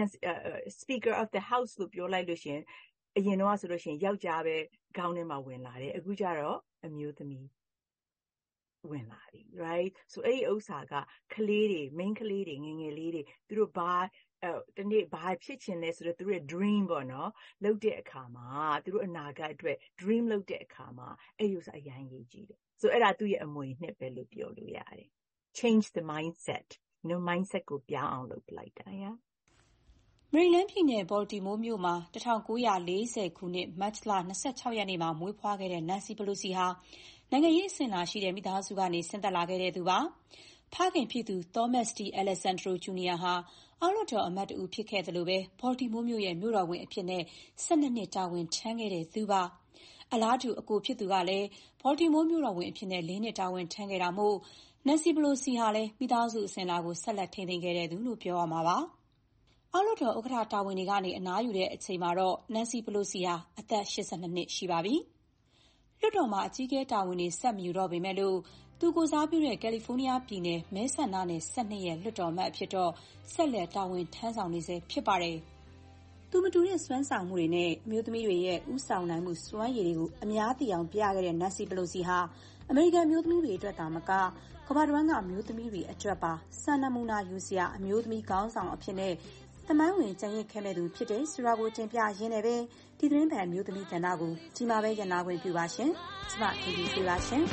speaker of the house လို့ပြောလိုက်လို့ရှိရင်အရင်တော့ဆိုလို့ရှိရင်ယောက်ျားပဲခေါင်းထဲမှာဝင်လာတယ်အခုကျတော့အမျိုးသမီးဝင်လာပြီ right ဆိုအဲ့ဒီဥစ္စာကကလေးတွေ main ကလေးတွေငယ်ငယ်လေးတွေသူတို့ဘာအဲတနေ့ဘာဖြစ်ချင်လဲဆိုတော့သူတို့ရဲ့ dream ပေါ့နော်လုပ်တဲ့အခါမှာသူတို့အနာဂတ်အတွက် dream လုပ်တဲ့အခါမှာအဲ့ဒီဥစ္စာအရင်ရေးကြည့်တယ်ဆိုအဲ့ဒါသူ့ရဲ့အမွေနှစ်ပဲလို့ပြောလို့ရတယ် change the mindset you know mindset ကိုပြောင်းအောင်လုပ်လိုက်တာညာမေရီလန်းပြည်နယ်ဘော်တီမိုးမြို့မှာ၁၉၄၀ခုနှစ်မတ်လ၂၆ရက်နေ့မှာမွေးဖွားခဲ့တဲ့ Nancy Pelosi ဟာနိုင်ငံရေးအစဉ်လာရှိတဲ့မိသားစုကနေဆင်းသက်လာခဲ့တဲ့သူပါ။ဖခင်ဖြစ်သူ Thomas D. Alessandro Junior ဟာအောက်လွှတ်တော်အမတ်တူဖြစ်ခဲ့တယ်လို့ပဲဘော်တီမိုးမြို့ရဲ့မြို့တော်ဝန်အဖြစ်နဲ့၁၂နှစ်တာဝန်ထမ်းခဲ့တဲ့သူပါ။အလားတူအကိုဖြစ်သူကလည်းဘောဘော်တီမိုးမြို့တော်ဝန်အဖြစ်နဲ့လေးနှစ်တာဝန်ထမ်းခဲ့တာမို့နန်စီပလိုစီဟာလည်းမိသားစုအစဉ်အလာကိုဆက်လက်ထိန်းသိမ်းခဲ့တဲ့သူလို့ပြောရမှာပါ။အောက်လွှတ်တော်ဥက္ကဋ္ဌတာဝန်တွေကနေအနားယူတဲ့အချိန်မှာတော့နန်စီပလိုစီဟာအသက်၈၂နှစ်ရှိပါပြီ။လွှတ်တော်မှာအကြီးအကဲတာဝန်တွေဆက်မယူတော့ပေမဲ့လို့သူကိုစားပြုတဲ့ကယ်လီဖိုးနီးယားပြည်နယ်မဲဆန္ဒနယ်၁၂ရဲ့လွှတ်တော်အမတ်အဖြစ်တော့ဆက်လက်တာဝန်ထမ်းဆောင်နေဆဲဖြစ်ပါတယ်။သူမတူတဲ့စွမ်းဆောင်မှုတွေနဲ့အမျိုးသမီးတွေရဲ့ဥဆောင်နိုင်မှုစွမ်းရည်တွေကိုအများသိအောင်ပြခဲ့တဲ့နန်စီပလိုစီဟာအမေရိကန်အမျိုးသမီးတွေအတွက်သာမကကမ္ဘာတစ်ဝန်းကအမျိုးသမီးတွေအတွက်ပါစံနမူနာယူစရာအမျိုးသမီးခေါင်းဆောင်အဖြစ်နဲ့သမိုင်းဝင်ကျန်ရစ်ခဲ့မဲ့သူဖြစ်တဲ့ဆိုတာကိုတင်ပြရင်းနဲ့ပဲဒီသတင်းပတ်အမျိုးသမီးကဏ္ဍကိုဒီမှာပဲရနာခွင့်ပြုပါရှင်။ကျမခင်ဗျပေးပါရှင်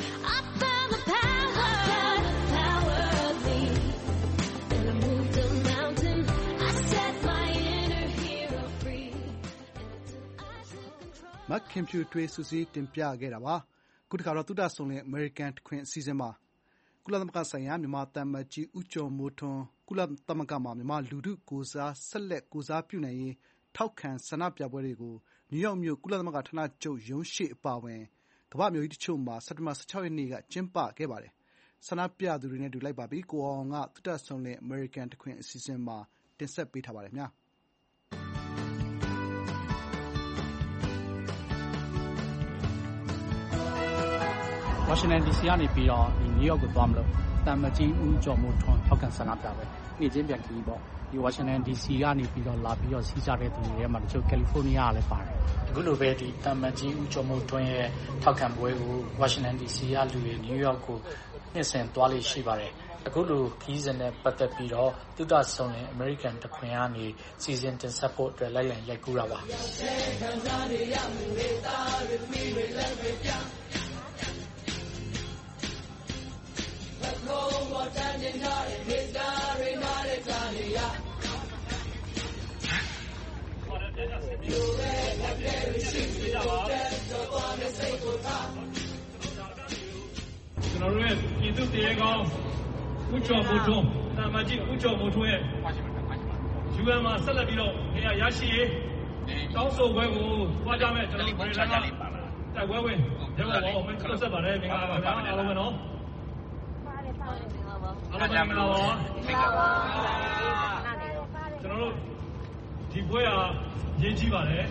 မတ်ခင်ဖြူထွေးစူးစီးတင်ပြခဲ့တာပါ။ခုတစ်ခါတော့သုတဆုံလင်အမေရိကန်တခွင်အစီအစဉ်မှာကုလသမဂ္ဂဆိုင်ရာမြန်မာသံအမတ်ကြီးဦးကျော်မိုးထွန်းကုလသမဂ္ဂမှာမြန်မာလူထုကိုယ်စားဆက်လက်ကိုယ်စားပြုနိုင်ရေးထောက်ခံဆန္ဒပြပွဲတွေကိုနယူးယောက်မြို့ကုလသမဂ္ဂဌာနချုပ်ရုံးရှေ့အပါအဝင်ကမ္ဘာ့မြို့ကြီးတချို့မှာစက်တင်ဘာ၁၆ရက်နေ့ကကျင်းပခဲ့ပါတယ်။ဆန္ဒပြသူတွေနဲ့အတူလိုက်ပါပြီးကိုအောင်ကသုတဆုံလင်အမေရိကန်တခွင်အစီအစဉ်မှာတင်ဆက်ပေးထားပါတယ်ခင်ဗျာ။ဝါရှင်တန်ဒီစီကနေပြီးတော့ဒီနယူးယောက်ကိုသွားမလို့တမ်မကြီးဦးကျော်မိုးထွန်းထောက်ခံဆန္ဒပြပဲနေ့ချင်းပြန်ခီးပေါ့ဒီဝါရှင်တန်ဒီစီကနေပြီးတော့လာပြီးတော့စီးကြတဲ့သူတွေထဲမှာတချို့ကယ်လီဖိုးနီးယားကလည်းပါတယ်အခုလိုပဲဒီတမ်မကြီးဦးကျော်မိုးထွန်းရဲ့ထောက်ခံပွဲကိုဝါရှင်တန်ဒီစီကလူတွေနယူးယောက်ကိုနှစ်စဉ်သွားလေရှိပါတယ်အခုလိုခီးစဉ်နဲ့ပတ်သက်ပြီးတော့သုတဆုံလင်အမေရိကန်တခွင်ကနေစီစဉ်တင်ဆက်ဖို့အတွက်လိုက်လံရိုက်ကူးတာပါကျွန်တော်တို့ရဲ့ပြည်သူ့တရေကောင်းဦးကျော်မိုးထွန်းတာမကြီးဦးကျော်မိုးထွန်းရဲ့ ယူအန် မှာဆက်လက်ပြီးတော့နေရာရရှိရေးတောင်းဆိုပွဲကိုတွားကြမယ်ကျွန်တော်တို့ပြည်လာတိုက်ပွဲဝင်ရုပ်ဘောဝင်ဆက်ဆက်ပါတယ်မင်္ဂလာပါခင်ဗျာအားလုံးပဲနော်ပါတယ်ပါတယ်မင်္ဂလာပါအားလုံးမင်္ဂလာပါမင်္ဂလာပါကျွန်တော်တို့ဒီပွဲဟာရင်းကြီးပါတယ်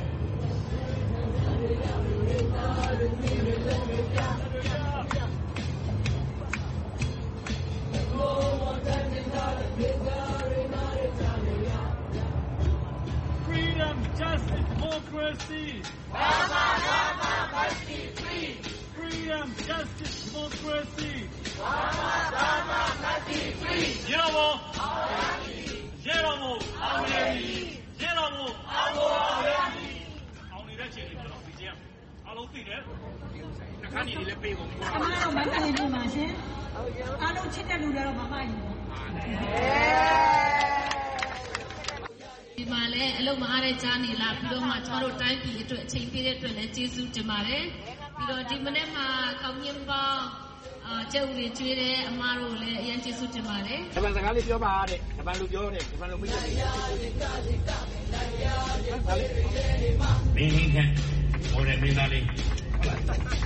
Freedom, justice, democracy. Rama, Rama, Mercy, free. Freedom, justice, democracy. Rama, Rama, Mercy, free. Yeramo, Yeramo, Yeramo, Yeramo. အောင်နေတဲ့ချိန်လေးကျွန်တော်သိချင်အားလုံးသိတယ်။အခန်းကြီးလေးပေးဖို့။အမတို့မတ်ကနေပြန်ပါရှင်။အားလုံးချစ်တဲ့လူတွေတော့မမှတ်ဘူး။ဒီမှာလည်းအလုံးမအားတဲ့ကြားနေလာပြီးတော့မှကျွန်တော်တို့တိုင်းပြည်အတွက်အချိန်ပေးတဲ့အတွက်လည်းကျေးဇူးတင်ပါတယ်။ပြီးတော့ဒီမနေ့မှာကောင်းမြတ်ပေါင်းအာကျုပ်တွေကျွေးတဲ့အမားတို့လည်းအရင်ကျေးဇူးတင်ပါတယ်။ဂျပန်စကားလေးပြောပါတဲ့။ဂျပန်လူပြောတယ်ဂျပန်လူမသိဘူး။မင်းကြီးကဟိုလည်းမင်းသားလေးဟုတ်လား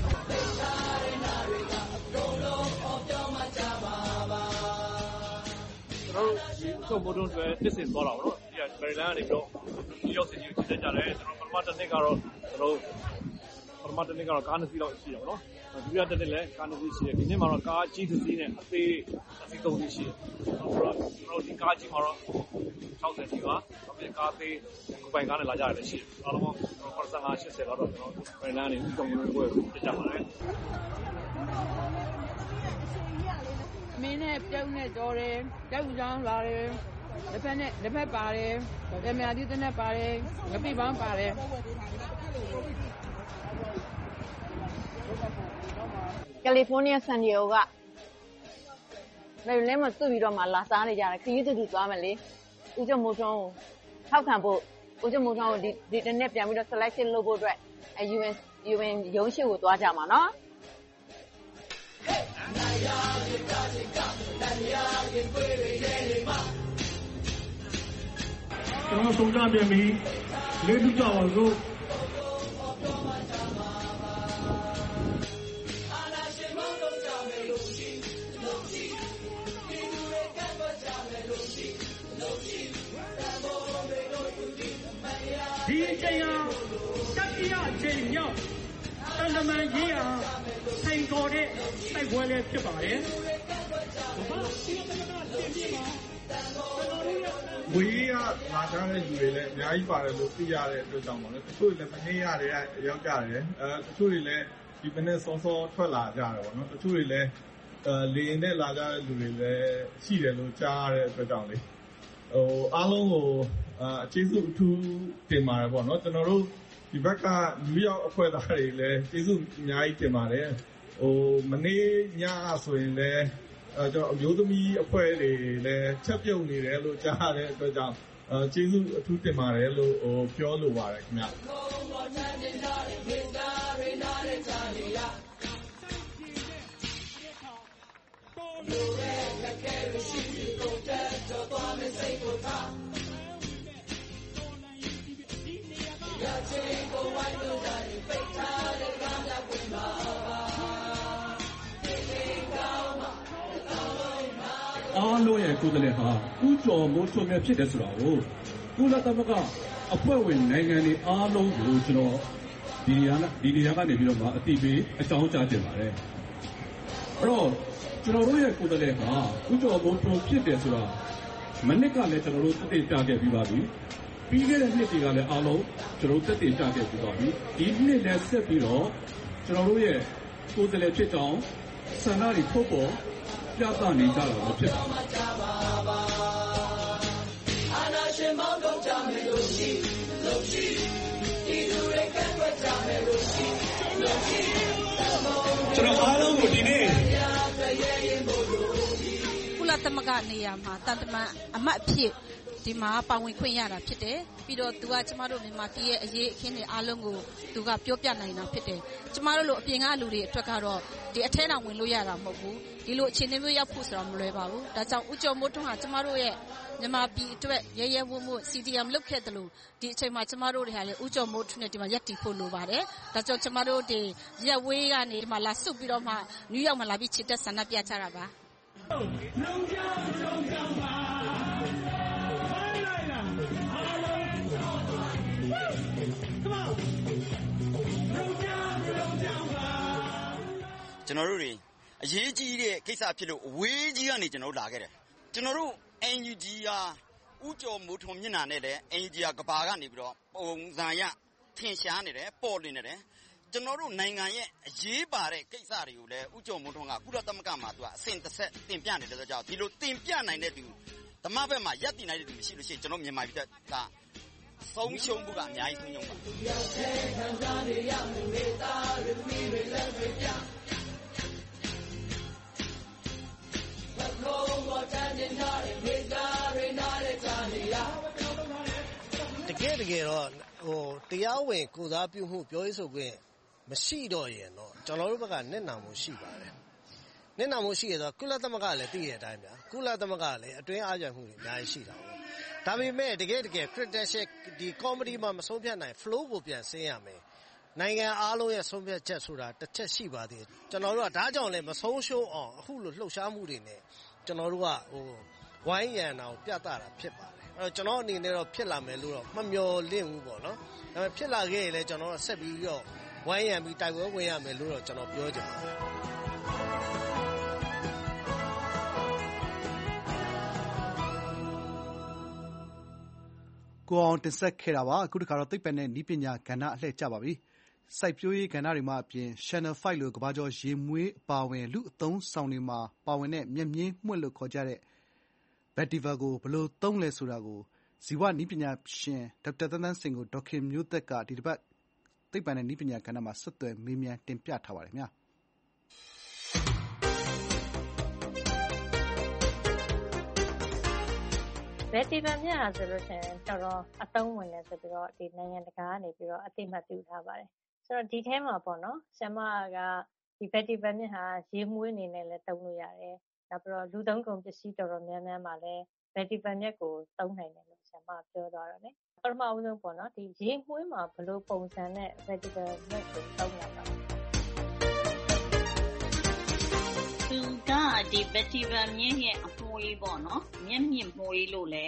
ကျွန်တော်တို့ဒီအချုပ်မိုးတွန်းတွေတစ်စင်သွားတာပေါ့နော်ဒီကဗရီလန်ကနေပြီးတော့ဒီရောက်စီကိုကြည့်ကြတယ်ကျွန်တော်ပထမတစ်နှစ်ကတော့ကျွန်တော်ပထမတစ်နှစ်ကတော့ကားနှစ်စီးလောက်ရှိတယ်ပေါ့နော်ဒုတိယတစ်နှစ်လည်းကားနှစ်စီးရှိတယ်ဒီနှစ်မှာတော့ကားကြီးတစ်စီးနဲ့အသေးအစီးသုံးစီးရှိတယ်ဆိုတော့ကျွန်တော်ဒီကားကြီးမှာတော့၆၀စီးပါနောက်ပြီးကားသေးကိုပိုင်ကားနဲ့လာကြရတယ်ရှိတယ်အားလုံးပေါင်း၇၅ ၈၀လောက်တော့ကျွန်တော်ဗရီလန်ကနေဥက္ကဋ္ဌကိုပြကြပါတယ်မင်းနဲ့ပြုံးနဲ့တော်တယ်တောက်ကြောင်းလာတယ်တစ်ဖက်နဲ့တစ်ဖက်ပါတယ်တမယာသီးတစ်နဲ့ပါတယ်ငပိပန်းပါတယ်ကယ်လီဖိုးနီးယားဆန်ဒီယိုကဘယ်လဲမသူ့ပြီးတော့မှလာစားနေကြတယ်ခရီးတူတူသွားမယ်လေဦးကျော်မိုးထွန်းကိုထောက်ခံဖို့ဦးကျော်မိုးထွန်းကိုဒီဒီတစ်နေ့ပြန်ပြီးတော့ selection လုပ်ဖို့အတွက်အဲ ယူအန် ယူအန် ရုံးရှိကိုသွားကြမှာနော်ကျွန်တော်ဆုံးကြပြန်ပြီလေးထုကြပါစို့ကြိမ်မြောက်တန်တမန်ရေးရာစိန်ခေါ်တဲ့တိုက်ပွဲလေးဖြစ်ပါတယ်ဝေးရလာကြတဲ့လူတွေလည်းအများကြီးပါတယ်လို့သိရတဲ့အတွက်ကြောင့်ပါလေတချို့လည်းမနေရတဲ့ရောက်ကြတယ်အဲတချို့တွေလည်းဒီမနေ့စောစောထွက်လာကြတယ်ပေါ့နော်တချို့တွေလည်းအဲလေရင်နဲ့လာကြတဲ့လူတွေလည်းရှိတယ်လို့ကြားရတဲ့အတွက်ကြောင့်လေဟိုအားလုံးကိုအကျေးဇူးအထူးတင်ပါတယ်ပေါ့နော်ကျွန်တော်တို့ဒီဘက်ကနယူးယောက်အဖွဲ့သားတွေလည်းကျေးဇူးအများကြီးတင်ပါတယ်ဟိုမနေ့ညဆိုရင်လည်းအဲကျွန်တော်အမျိုးသမီးအဖွဲ့တွေလည်းချက်ပြုတ်နေတယ်လို့ကြားရတဲ့အတွက်ကြောင့်အဲကျေးဇူးအထူးတင်ပါတယ်လို့ဟိုပြောလိုပါတယ်ခင်ဗျအားလုံးရဲ့ကိုယ်စားလှယ်ဟာဥကျော်မိုးထွန်းမြတ်ဖြစ်တယ်ဆိုတာကိုကုလသမဂ္ဂအဖွဲ့ဝင်နိုင်ငံတွေအားလုံးကိုကျွန်တော်ဒီနေရာဒီနေရာကနေပြီးတော့မှအတိပေးအကြောင်းကြားတင်ပါတယ်အဲ့တော့ကျွန်တော်တို့ရဲ့ကိုယ်စားလှယ်ဟာဥကျော်မိုးထွန်းဖြစ်တယ်ဆိုတာမနစ်ကလည်းကျွန်တော်တို့သက်သေပြခဲ့ပြီးပါပြီပြီးခဲ့တဲ့နှစ်တွေကလည်းအားလုံးကျွန်တော်သက်သေပြခဲ့ပြီးပါပြီဒီနှစ်လည်းဆက်ပြီးတော့ကျွန်တော်တို့ရဲ့ကိုယ်စားလှယ်ဖြစ်ကြောင်းဆန္ဒတွေထုတ်ပေါ်ပြသနေကြတာလို့ဖြစ်ပါတယ်အာနာရှင်မောင်းတော့ကြမယ်လို့ရှိလို့ရှိဒီလူတွေကတ်ွက်ကြမယ်လို့ရှိလို့ရှိကျွန်တော်အားလုံးကိုဒီနေ့ကုလသမဂ္ဂနေရာမှာတန်တမန်အမတ်အဖြစ်ဒီမှာပါဝင်ခွင့်ရတာဖြစ်တယ်ပြီးတော့သူကကျမတို့မြန်မာပြည်ရဲ့အရေးအခင်းတွေအားလုံးကိုသူကပြောပြနိုင်တာဖြစ်တယ်ကျမတို့လိုအပြင်ကလူတွေအတွက်ကတော့ဒီအထဲတောင်ဝင်လို့ရတာမဟုတ်ဘူးဒီလိုအခြေအနေမျိုးရောက်ဖို့ဆိုတာမလွယ်ပါဘူးဒါကြောင့်ဦးကျော်မိုးထွန်းဟာကျမတို့ရဲ့မြန်မာပြည်အတွက်ရဲရဲဝံ့ဝံ့ စီ ဒီ အမ် လုပ်ခဲ့တယ်လို့ဒီအချိန်မှာကျမတို့တွေဟာလေဦးကျော်မိုးထွန်းနဲ့ဒီမှာရပ်တည်ဖို့လိုပါတယ်ဒါကြောင့်ကျမတို့တွေရက်ဝေးကနေဒီမှာလာစုပြီးတော့မှနယူးယောက်မှာလာပြီးချစ်တဲ့ဆန္ဒပြကြတာပါလုံးကြလုံးကြပါကျွန်တော်တို့တွေအရေးကြီးတဲ့ကိစ္စဖြစ်လို့အဝေးကြီးကနေကျွန်တော်တို့လာခဲ့တယ်ကျွန်တော်တို့ အန် ယူ ဂျီ ဟာဥကျော်မိုးထွန်းမျက်နှာနဲ့လည်း အန် ယူ ဂျီ ဟာကဘာကနေပြီးတော့ပုံစံရထင်ရှားနေတယ်ပေါ်လွင်နေတယ်ကျွန်တော်တို့နိုင်ငံရဲ့အရေးပါတဲ့ကိစ္စတွေကိုလည်းဥကျော်မိုးထွန်းကကုလသမဂ္ဂမှာသူကအစဉ်တစ်ဆက်တင်ပြနေတယ်ဆိုတော့ဒီလိုတင်ပြနိုင်တဲ့သူဓမ္မဘက်မှာရပ်တည်နိုင်တဲ့သူမရှိလို့ရှိရင်ကျွန်တော်မြန်မာပြည်ကဆုံးရှုံးမှုကအများကြီးဆုံးရှုံးပါတကယ်တကယ်တော့ဟိုတရားဝင်ကိုစားပြုမှုပြောရေးဆိုခွင့်မရှိတော့ရင်တော့ကျွန်တော်တို့ဘက်ကနစ်နာမှုရှိပါတယ်နစ်နာမှုရှိရတော့ကုလသမဂ္ဂလည်းသိရတဲ့အတိုင်းဗျာကုလသမဂ္ဂလည်းအတွင်းအားကြမှုတွေအများကြီးရှိတာပေါ့ဒါပေမဲ့တကယ်တကယ် credential ဒီ comedy မှာမဆုံးဖြတ်နိုင် flow ကိုပြန်ဆင်းရမယ်နိုင်ငံအားလုံးရဲ့ဆုံးဖြတ်ချက်ဆိုတာတစ်ချက်ရှိပါသေးတယ်ကျွန်တော်တို့ကဒါကြောင့်လည်းမဆုံးရှုံးအောင်အခုလိုလှုပ်ရှားမှုတွေနဲ့ကျွန်တော်တို့ကဟိုဝိုင်းရံအောင်ပြသတာဖြစ်ပါတယ်အဲ့တော့ကျွန်တော်အနေနဲ့တော့ဖြစ်လာမယ်လို့တော့မမျှော်လင့်ဘူးပေါ့နော်ဒါပေမဲ့ဖြစ်လာခဲ့ရင်လည်းကျွန်တော်ကဆက်ပြီးတော့ဝိုင်းရံပြီးတိုက်ပွဲဝင်ရမယ်လို့တော့ကျွန်တော်ပြောချင်ပါတယ်ကိုအောင်တင်ဆက်ခဲ့တာပါအခုတခါတော့သိပ္ပံနဲ့နည်းပညာကဏ္ဍအလှည့်ကျပါပြီစိုက်ပျိုးရေးကဏ္ဍတွေမှာအပြင် Channel ဖိုက်လိုကမ္ဘာကျော်ရေမွေးအပါဝင်လူအသုံးဆောင်တွေမှာပါဝင်တဲ့မျက်မြင်းမွှတ်လို့ခေါ်ကြတဲ့ Vetiver ကိုဘယ်လိုသုံးလဲဆိုတာကိုဇီဝနည်းပညာရှင်ဒေါက်တာသန်းသန်းစိန်ကိုဒေါက်ခင်မျိုးသက်ကဒီတစ်ပတ်သိပ္ပံနဲ့နည်းပညာကဏ္ဍမှာဆက်သွယ်မေးမြန်းတင်ပြထားပါတယ်ခင်ဗျာ Vetiver မြတ်ဟာဆိုလို့ရှိရင်တော်တော်အသုံးဝင်တယ်ဆိုပြီးတော့ဒီနိုင်ငံတကာကနေပြီးတော့အသိမှတ်ပြုထားပါတယ်ဆိုတော့ဒီထဲမှာပေါ့နော်ဆ iam ကဒီ Vetiver မြတ်ဟာရေမွေးအနေနဲ့လည်းသုံးလို့ရတယ်နောက်ပြီးတော့လူသုံးကုန်ပစ္စည်းတော်တော်များများမှာလည်း Vetiver မြတ်ကိုသုံးနိုင်တယ်လို့ဆ iam ပြောသွားတော့လေပထမအဆုံးပေါ့နော်ဒီရေမွေးမှာဘယ်လိုပုံစံနဲ့ Vetiver မြတ်ကိုသုံးရမှာသူကဒီ Vetiver မြင့်ရဲ့အမွှေးပေါ့နော်မျက်မြင့်မွှေးလို့လည်း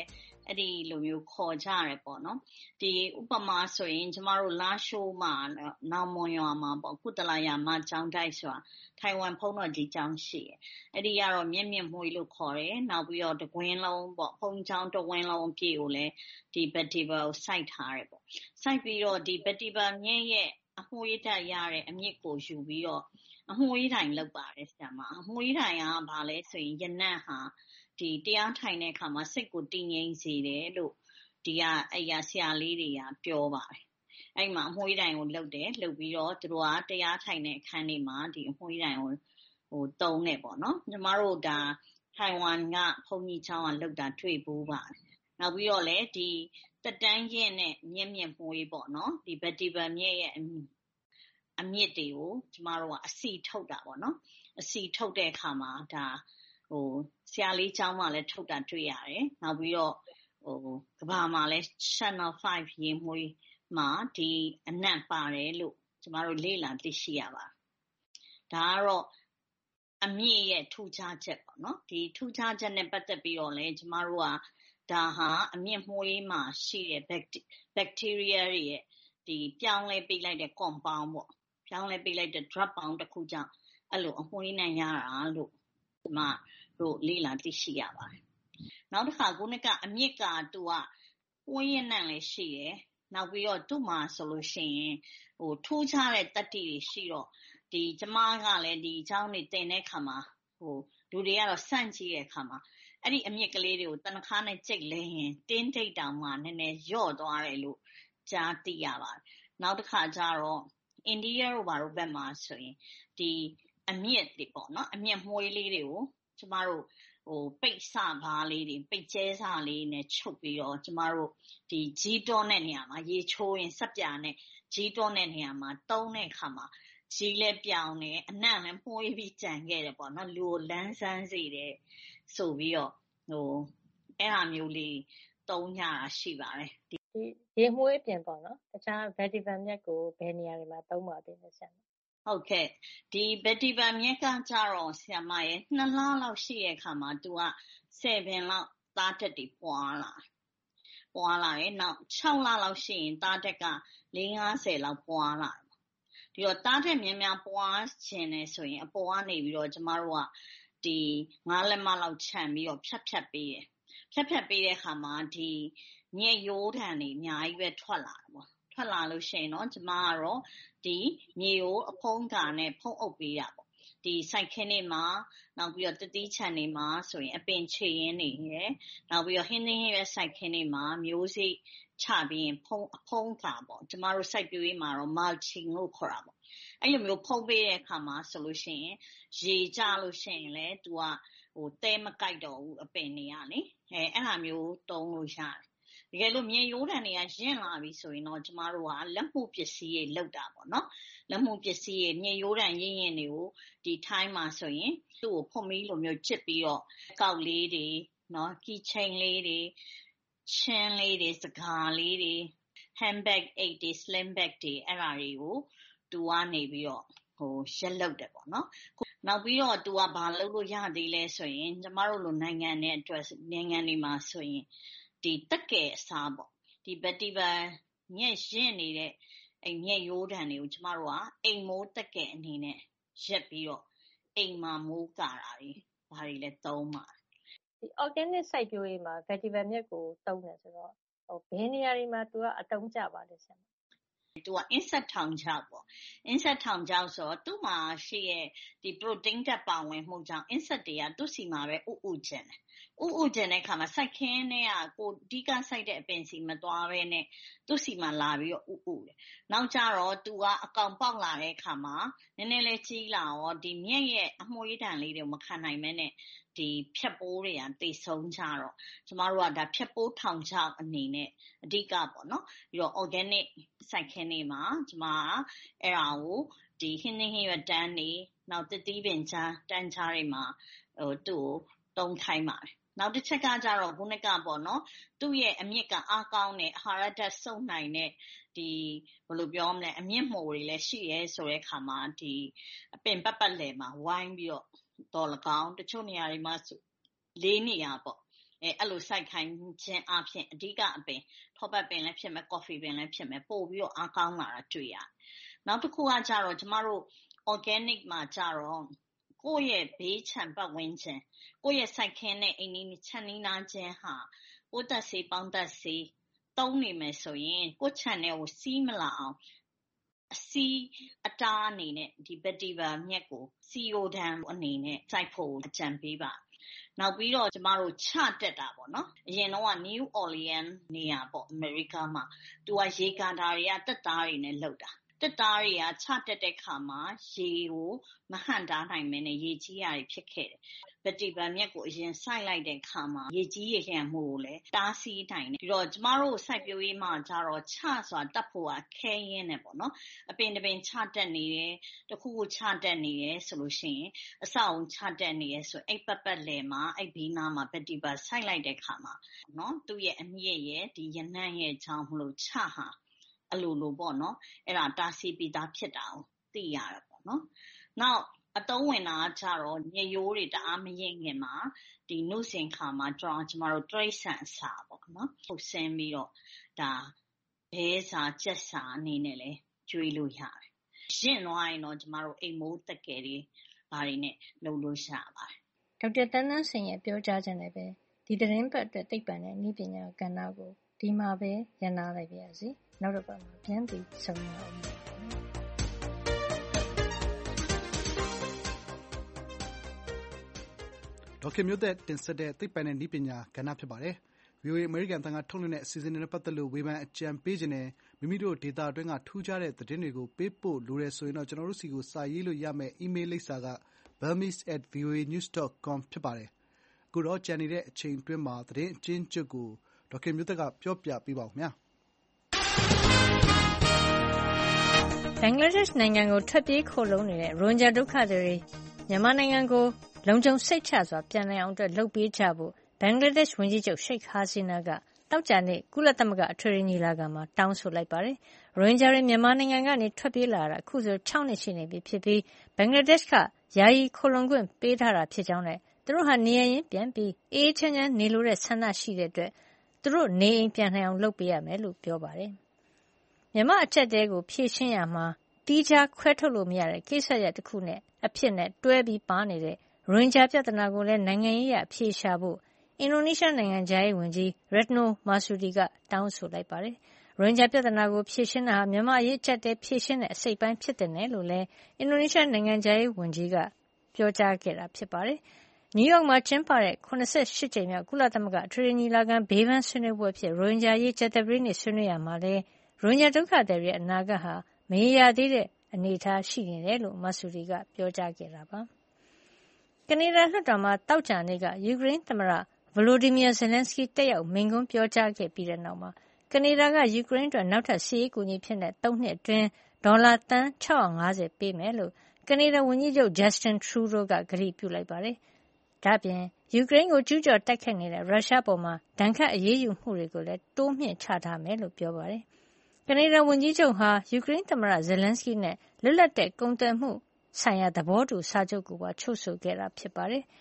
အဲ့ဒီလိုမျိုးခေါ်ကြရတယ်ပေါ့နော်ဒီဥပမာဆိုရင်ကျမတို့လာရှိုးမှာနောင်မွန်ရွာမှာပေါ့ကုတလာယာမကျောင်းတိုက်ဆိုတာထိုင်ဝမ်ဖုံးတော်ကြီးကျောင်းရှိတယ်အဲ့ဒီကတော့မြင့်မြင့်မွေးလို့ခေါ်တယ်နောက်ပြီးတော့တကွင်းလုံးပေါ့ဖုံးကျောင်းတကွင်းလုံးအပြည့်ကိုလည်းဒီ vetiver ကိုစိုက်ထားတယ်ပေါ့စိုက်ပြီးတော့ဒီ vetiver မြင့်ရဲ့အမွှေးတက်ရတဲ့အမြင့်ကိုယူပြီးတော့အမွှေးတိုင်လောက်ပါတယ်ဆရာမအမွှေးတိုင်ကဘာလဲဆိုရင်ရနံ့ဟာဒီတရားထိုင်တဲ့အခါမှာစိတ်ကိုတည်ငြိမ်စေတယ်လို့ဒီကအဲ့ရဆရာလေးတွေကပြောပါတယ်အဲ့မှာအမွှေးတိုင်ကိုလှုပ်တယ်လှုပ်ပြီးတော့သူတို့ကတရားထိုင်တဲ့အခန်းတွေမှာဒီအမွှေးတိုင်ကိုဟိုတုံးနေပေါ့နော်ညီမတို့ဒါထိုင်ဝမ်ကဘုံကြီးချောင်းကလှုပ်တာတွေ့ဘူးပါတယ်နောက်ပြီးတော့လည်းဒီတက်တန်းရင်နဲ့မြင့်မြင့်မွေးပေါ့နော်ဒီ vetiver မြင့်ရဲ့အမြင့်တွေကိုကျမတို့ကအစီထုတ်တာပေါ့နော်အစီထုတ်တဲ့အခါမှာဒါဟိုဆရာလေးကျောင်းမှာလည်းထုတ်တာတွေ့ရတယ်နောက်ပြီးတော့ဟိုကဘာမှာလည်း channel 5ရေမွေးမှာဒီအနံ့ပါတယ်လို့ကျမတို့လေ့လာသိရှိရပါတယ်ဒါကတော့အမြင့်ရဲ့ထူခြားချက်ပေါ့နော်ဒီထူခြားချက်နဲ့ပတ်သက်ပြီးတော့လည်းကျမတို့ကဒါဟာအမြင့်မွေးမှာရှိတဲ့ bacteria တွေရဲ့ဒီပြောင်းလဲပေးလိုက်တဲ့ compound ပေါ့ပြောင်းလဲပေးလိုက်တဲ့ drug ပေါင်းတစ်ခုကြောင့်အဲ့လိုအမွှေးနိုင်ရတာလို့ဒီမှာတို့လေ့လာသိရှိရပါတယ်နောက်တစ်ခါခုနကအမြင့်ကသူကပွင့်ရနံ့လည်းရှိတယ်နောက်ပြီးတော့သူ့မှာဆိုလို့ရှိရင်ဟိုထိုးချတဲ့တတ္တိတွေရှိတော့ဒီကျမကလည်းဒီအကြောင်းတွေသင်တဲ့အခါမှာဟိုလူတွေကတော့စန့်ကြည့်တဲ့အခါမှာအဲ့ဒီအမြင့်ကလေးတွေကိုတနခါနဲ့ကြိတ်လဲရင်တင်းတိတ်တောင်မှနည်းနည်းညော့သွားတယ်လို့ကြားသိရပါတယ်နောက်တစ်ခါကျတော့အိန္ဒိယတို့ဘာလို့ဘက်မှာဆိုရင်ဒီအမြင့်တွေပေါ့နော်အမြင့်မွှေးလေးတွေကိုကျမတို့ဟိုပိတ်စဘာလေးတွေပိတ်ကျဲစလေးနဲ့ချုပ်ပြီးတော့ကျမတို့ဒီဂျီတောတဲ့နေရာမှာရေချိုးရင်စက်ပြာနဲ့ဂျီတောတဲ့နေရာမှာတုံးတဲ့အခါမှာဂျီလဲပြောင်းနေအနံ့လည်းမှုေးပြီးကြံခဲ့တယ်ပေါ့နော်လူကိုလန်းဆန်းစေတယ်ဆိုပြီးတော့ဟိုအဲ့ဟာမျိုးလေးတုံးကြတာရှိပါတယ်ဒီရေမှုေးပြင်ပေါ့နော်တခြား vetiver မြက်ကိုဘယ်နေရာတွေမှာတုံးပါသေးလဲဆရာဟုတ်ကဲ့ဒီ vetiver မြက်ကကြတော့ဆရာမရဲ့နှစ်လလောက်ရှိတဲ့အခါမှာသူကဆယ်ပင်လောက်သားတက်တွေပွာလာပွာလာတယ်နောက်ခြောက်လလောက်ရှိရင်သားတက်ကလေးငါးဆယ်လောက်ပွာလာဒီတော့သားတက်များများပွာခြင်းနေဆိုရင်အပေါ်ကနေပြီးတော့ကျမတို့ကဒီငါးလက်မလောက်ခြံပြီးတော့ဖြတ်ဖြတ်ပေးတယ်ဖြတ်ဖြတ်ပေးတဲ့အခါမှာဒီညက်ရိုးထန်တွေအများကြီးပဲထွက်လာတယ်ပေါ့ထွက်လာလို့ရှိရင်တော့ကျမကတော့ဒီမြေကိုအဖုံးကာနဲ့ဖုံးအုပ်ပေးတာပေါ့ဒီစိုက်ခင်းတွေမှာနောက်ပြီးတော့တတိချန်တွေမှာဆိုရင်အပင်ချေရင်းတွေရယ်နောက်ပြီးတော့ဟင်းသင်းရဲ့စိုက်ခင်းတွေမှာမျိုးစိချပြီးရင်ဖုံးအဖုံးကာပေါ့ကျမတို့စိုက်ပျိုးရေးမှာတော့ mulching လို့ခေါ်တာပေါ့အဲ့လိုမျိုးဖုံးပေးတဲ့အခါမှာဆိုလို့ရှိရင်ရေကျလို့ရှိရင်လည်း तू ကဟိုတဲမကိုက်တော့ဘူးအပင်တွေကလေအဲအဲ့လိုမျိုးတုံးလို့ရတယ်တကယ်လို့မြေရိုးတံတွေကရင့်လာပြီဆိုရင်တော့ကျမတို့ကလက်မှုပစ္စည်းတွေလောက်တာပေါ့နော်လက်မှုပစ္စည်းတွေမြေရိုးတံရင့်ရင်တွေကိုဒီထိုင်းမှာဆိုရင်သူ့ကိုဖုံးမီးလိုမျိုးချစ်ပြီးတော့ကောက်လေးတွေနော်ကီချိန်လေးတွေချင်းလေးတွေစကားလေးတွေ handbag eight တွေ slim bag တွေအဲ့ဒါတွေကိုသူကနေပြီးတော့ဟိုရက်လောက်တယ်ပေါ့နော်နောက်ပြီးတော့သူကဘာလုပ်လို့ရသေးလဲဆိုရင်ကျမတို့လိုနိုင်ငံနဲ့အတွက်နိုင်ငံတွေမှာဆိုရင်ဒီတက်ကဲအစားပေါ့ဒီ vetiver ညက်ရင့်နေတဲ့အဲ့ညက်ရိုးတံတွေကိုကျမတို့ကအိမ်မိုးတက်ကဲအနေနဲ့ရက်ပြီးတော့အိမ်မှာမိုးကာတာတွေဘာတွေလဲသုံးပါဒီ organic စိုက်ပျိုးရေးမှာ vetiver မြက်ကိုသုံးတယ်ဆိုတော့ဟိုဘယ်နေရာတွေမှာသူကအတုံးကျပါလဲဆရာသူက insect ထောင်ချောက်ပေါ့ insect ထောင်ချောက်ဆိုတော့သူ့မှာရှိရဲ့ဒီ protein ဓာတ်ပါဝင်မှုကြောင့် insect တွေကသူ့စီမှာပဲဥဥကျင်တယ်ဥဥကျင်တဲ့ခါမှာစိုက်ခင်းနဲ့ကကိုဒီကစိုက်တဲ့အပင်စီမသွားဘဲနဲ့သူ့စီမှာလာပြီးတော့ဥဥတယ်နောက်ကြတော့သူကအကောင်ပေါက်လာတဲ့ခါမှာနည်းနည်းလေးကြီးလာတော့ဒီမြက်ရဲ့အမွှေးတံလေးတွေမခံနိုင်မဲနဲ့ဒီဖြတ်ပိုးတွေကတိတ်ဆုံးကြတော့ကျမတို့ကဒါဖြတ်ပိုးထောင်ချောက်အနေနဲ့အဓိကပေါ့နော်ပြီးတော့ organic စိုက်ခင်းတွေမှာကျမကအဲ့ဒါကိုဒီဟင်းသင်းဟင်းရွက်တန်းတွေနောက်တတိပင်ချာတန်းချားတွေမှာဟိုသူ့ကိုတုံးခိုင်းပါတယ်နောက်တစ်ချက်ကကြတော့ခုနကပေါ့နော်သူ့ရဲ့အမြင့်ကအားကောင်းတဲ့အာဟာရဓာတ်စုပ်နိုင်တဲ့ဒီဘယ်လိုပြောမလဲအမြင့်မှုတွေလည်းရှိရဲဆိုတဲ့ခါမှာဒီအပင်ပတ်ပတ်လည်မှာဝိုင်းပြီးတော့တော်လကောင်းတချို့နေရာတွေမှာလေးနေရာပေါ့အဲအဲ့လိုစိုက်ခိုင်းခြင်းအပြင်အဓိကအပင်ထောပတ်ပင်လည်းဖြစ်မယ်ကော်ဖီပင်လည်းဖြစ်မယ်ပို့ပြီးတော့အားကောင်းလာတာတွေ့ရတယ်နောက်တစ်ခုကကြတော့ကျမတို့ organic မှာကြတော့ကိုယ့်ရဲ့ဘေးခြံပတ်ဝန်းကျင်ကိုယ့်ရဲ့စိုက်ခင်းတဲ့အိမ်နီးခြံနီးနားချင်းဟာပိုးသက်ဆေးပေါင်းသက်ဆေးသုံးနေမယ်ဆိုရင်ကိုယ့်ခြံထဲကိုစီးမလာအောင်အစီအတားအနေနဲ့ဒီ vetiver မြက်ကို စီအိုဒန်အနေနဲ့စိုက်ဖို့အကြံပေးပါနောက်ပြီးတော့ကျမတို့ချတက်တာပေါ့နော်အရင်တော့က New Orleans နေရာပေါ့အမေရိကမှာသူကရေကာတာတွေကတက်သားတွေနဲ့လှုပ်တာတက်သားတွေကချတက်တဲ့ခါမှာရေကိုမဟန့်တားနိုင်မင်းနဲ့ရေကြီးရဖြစ်ခဲ့တယ်ဗက်တီဗာမြက်ကိုအရင်စိုက်လိုက်တဲ့ခါမှာရေကြီးရေလျံမှုကိုလည်းတားဆီးနိုင်တယ်ပြီးတော့ကျမတို့စိုက်ပျိုးရေးမှာကျတော့ချဆိုတာတက်ဖို့ကခဲရင်းနဲ့ပေါ့နော်အပင်တစ်ပင်ချတက်နေတယ်တခုခုချတက်နေတယ်ဆိုလို့ရှိရင်အဆောက်အုံချတက်နေတယ်ဆိုအဲ့ပတ်ပတ်လည်မှာအဲ့ဘီနာမှာဗက်တီဗာစိုက်လိုက်တဲ့ခါမှာနော်သူ့ရဲ့အမြင့်ရဲ့ဒီရနံ့ရဲ့ချောင်းမလို့ချဟာအလိုလိုပေါ့နော်အဲ့ဒါတာစီပီတာဖြစ်တာကိုသိရတာပေါ့နော်နောက်အတုံးဝင်တာကြတော့ညရိုးတွေတအားမရင်ငင်မှာဒီနှုတ်စင်ခါမှာကျွန်တော်ကျမတို့တရိတ်ဆန်စာပေါ့နော်ဟုတ်ဆင်းပြီးတော့ဒါဘဲစာကြက်စာအနေနဲ့လဲကျွေးလို့ရတယ်ရှင်းသွားရင်တော့ကျမတို့အိမ်မိုးတက်ကယ်တွေဘာတွေနဲ့လုပ်လို့ရပါတယ်ဒေါက်တာတန်းတန်းစင်ရဲ့ပြောကြားချက်နဲ့ပဲဒီသတင်းပတ်အတွက်သိပ္ပံနဲ့နည်းပညာကဏ္ဍကိုဒီမှာပဲရန်နာလိုက်ပါရစေနောက်တစ်ပတ်မှာပြန်ပြီးဆုံရအောင်ဒေါက်ခင်မျိုးသက်တင်ဆက်တဲ့သိပ္ပံနဲ့နည်းပညာကဏ္ဍဖြစ်ပါတယ်။ VOA အမေရိကန်အသံကထုတ်လွှင့်တဲ့အစီအစဉ်တွေနဲ့ပတ်သက်လို့ဝေဖန်အကြံပေးခြင်းနဲ့မိမိတို့ဒေသအတွင်းကထူးခြားတဲ့သတင်းတွေကိုပေးပို့လိုတယ်ဆိုရင်တော့ကျွန်တော်တို့စီကိုစာရေးလို့ရမယ့်အီးမေးလ်လိပ်စာက burmese at voanews dot com ဖြစ်ပါတယ်။အခုတော့ကြံနေတဲ့အချိန်အတွင်းမှာသတင်းအကျဉ်းချုပ်ကိုဒေါက်ခင်မျိုးသက်ကပြောပြပေးပါဦးခင်ဗျာ။ဘင်္ဂလားဒေ့ရှ်နိုင်ငံကိုထွက်ပြေးခိုလှုံနေတဲ့ရိုဟင်ဂျာဒုက္ခသည်တွေမြန်မာနိုင်ငံကိုလုံခြုံစိတ်ချစွာပြန်နိုင်အောင်အတွက်လုပ်ပေးကြဖို့ဘင်္ဂလားဒေ့ရှ်ဝန်ကြီးချုပ်ရှိတ်ဟာစီနာကတောက်ကြနေ့ကုလသမဂ္ဂအထွေထွေညီလာခံမှာတောင်းဆိုလိုက်ပါတယ်။ရိုဟင်ဂျာတွေမြန်မာနိုင်ငံကနေထွက်ပြေးလာတာအခုဆို၆နှစ်ရှိနေပြီဖြစ်ပြီးဘင်္ဂလားဒေ့ရှ်ကယာယီခိုလှုံခွင့်ပေးထားတာဖြစ်ကြောင်းနဲ့သူတို့ဟာနေရင်းပြန်ပြီးအေးအေးချမ်းချမ်းနေလိုတဲ့ဆန္ဒရှိတဲ့အတွက်သူတို့နေအိမ်ပြန်နိုင်အောင်လုပ်ပေးရမယ်လို့ပြောပါတယ်။မြန်မာအချက်တဲကိုဖြည့်ရှင်းရမှာတီးခြားခွဲထုတ်လို့မရတဲ့ကိစ္စရပ်တစ်ခုနဲ့အဖြစ်နဲ့တွဲပြီးပါနေတဲ့ရိုဟင်ဂျာပြဿနာကိုလည်းနိုင်ငံရေးအဖြေရှာဖို့အင်ဒိုနီးရှားနိုင်ငံခြားရေးဝန်ကြီး Retno Marsudi ကတောင်းဆိုလိုက်ပါတယ်။ရိုဟင်ဂျာပြဿနာကိုဖြေရှင်းတာဟာမြန်မာအရေးအကျပ်တဲဖြေရှင်းတဲ့အစိတ်ပိုင်းဖြစ်တယ်လို့လည်းအင်ဒိုနီးရှားနိုင်ငံခြားရေးဝန်ကြီးကပြောကြားခဲ့တာဖြစ်ပါတယ်။နယူးယောက်မှာကျင်းပတဲ့၇၈ကြိမ်မြောက်ကုလသမဂ္ဂအထွေထွေညီလာခံဘေးပန်းဆွေးနွေးပွဲဖြစ်ရိုဟင်ဂျာရေးကြာသပတေးနေ့ဆွေးနွေးရမှာလည်းရိုဟင်ဂျာဒုက္ခသည်တွေရဲ့အနာဂတ်ဟာမရေရာသေးတဲ့အနေအထားရှိနေတယ်လို့ Marsudi ကပြောကြားခဲ့တာပါ။ကနေဒါလွှတ်တော်မှာတောက်ကြနေ့ကယူကရိန်းသမ္မတ Volodymyr Zelensky တက်ရောက်မိန့်ခွန်းပြောကြားခဲ့ပြီးတဲ့နောက်မှာကနေဒါကယူကရိန်းအတွက်နောက်ထပ်စစ်ရေးကူညီဖြစ်တဲ့သုံးနှစ်အတွင်းဒေါ်လာသန်း၆၅၀ပေးမယ်လို့ကနေဒါဝန်ကြီးချုပ် Justin Trudeau ကကတိပြုလိုက်ပါတယ်။ဒါ့အပြင်ယူကရိန်းကိုကျူးကျော်တိုက်ခိုက်နေတဲ့ရုရှားပေါ်မှာဒဏ်ခတ်အရေးယူမှုတွေကိုလည်းတိုးမြှင့်ချထားမယ်လို့ပြောပါတယ်။ကနေဒါဝန်ကြီးချုပ်ဟာယူကရိန်းသမ္မတ Zelensky နဲ့လွတ်လပ်တဲ့ကုန်သွယ်မှုဆိုင်ရာသဘောတူစာချုပ်ကိုပါချုပ်ဆိုခဲ့တာဖြစ်ပါတယ်။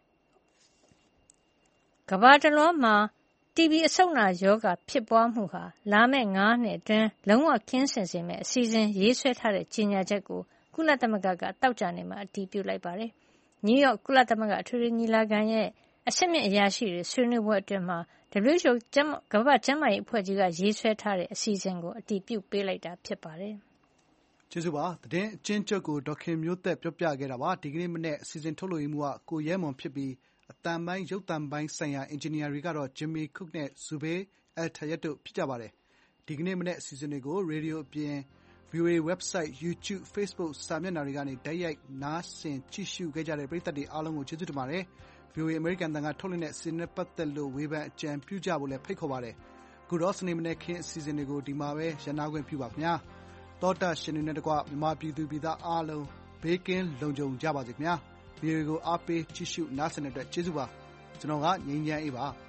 ကမ္ဘာတလွှားမှာတီဘီအဆုတ်နာရောဂါဖြစ်ပွားမှုဟာလာမယ့်၅နှစ်အတွင်းလုံးဝကင်းစင်စေမယ့်အစီအစဉ်ရေးဆွဲထားတဲ့ကြေညာချက်ကိုကုလသမဂ္ဂကတောက်ကြနေမှာအတည်ပြုလိုက်ပါတယ်။နယူးယောက်ကုလသမဂ္ဂအထွေထွေညီလာခံရဲ့အဆင့်မြင့်အရာရှိတွေဆွေးနွေးပွဲအတွင်းမှာ W H O ကမ္ဘာ့ကျန်းမာရေးအဖွဲ့ကြီးကရေးဆွဲထားတဲ့အစီအစဉ်ကိုအတည်ပြုပေးလိုက်တာဖြစ်ပါတယ်။ကျေးဇူးပါ။သတင်းအကျဉ်းချုပ်ကိုဒေါက်ခင်မျိုးသက်ပြောပြခဲ့တာပါ။ဒီကနေ့မနေ့အစီအစဉ်ထုတ်လွှင့်မှုကကိုရဲမွန်ဖြစ်ပြီးအတန်ပိုင်းရုပ်တံပိုင်းဆိုင်ရာအင်ဂျင်နီယာတွေကတော့ Jimmy Cook နဲ့ Zubair Al-Tayeb တို့ဖြစ်ကြပါတယ်။ဒီကနေ့မနေ့အစီအစဉ်တွေကိုရေဒီယိုအပြင် VOA website, YouTube, Facebook စာမျက်နှာတွေကနေတိုက်ရိုက်နားဆင်ကြည့်ရှုခဲ့ကြတဲ့ပရိသတ်တွေအားလုံးကိုကျေးဇူးတင်ပါတယ်။ VOA အမေရိကန်အသံကထုတ်လွှင့်တဲ့အစီအစဉ်နဲ့ပတ်သက်လို့ဝေဖန်အကြံပြုကြဖို့လည်းဖိတ်ခေါ်ပါတယ်။အခုတော့စနေမနေ့ခင်းအစီအစဉ်တွေကိုဒီမှာပဲရပ်နားခွင့်ပြုပါခင်ဗျာ။သောတာရှင်တွေနဲ့တကွမြန်မာပြည်သူပြည်သားအားလုံးဘေးကင်းလုံခြုံကြပါစေခင်ဗျာ။ VOA ကိုအားပေးကြည့်ရှုနားဆင်တဲ့အတွက်ကျေးဇူးပါ။ကျွန်တော်ကငြိမ်းချမ်းအေးပါ။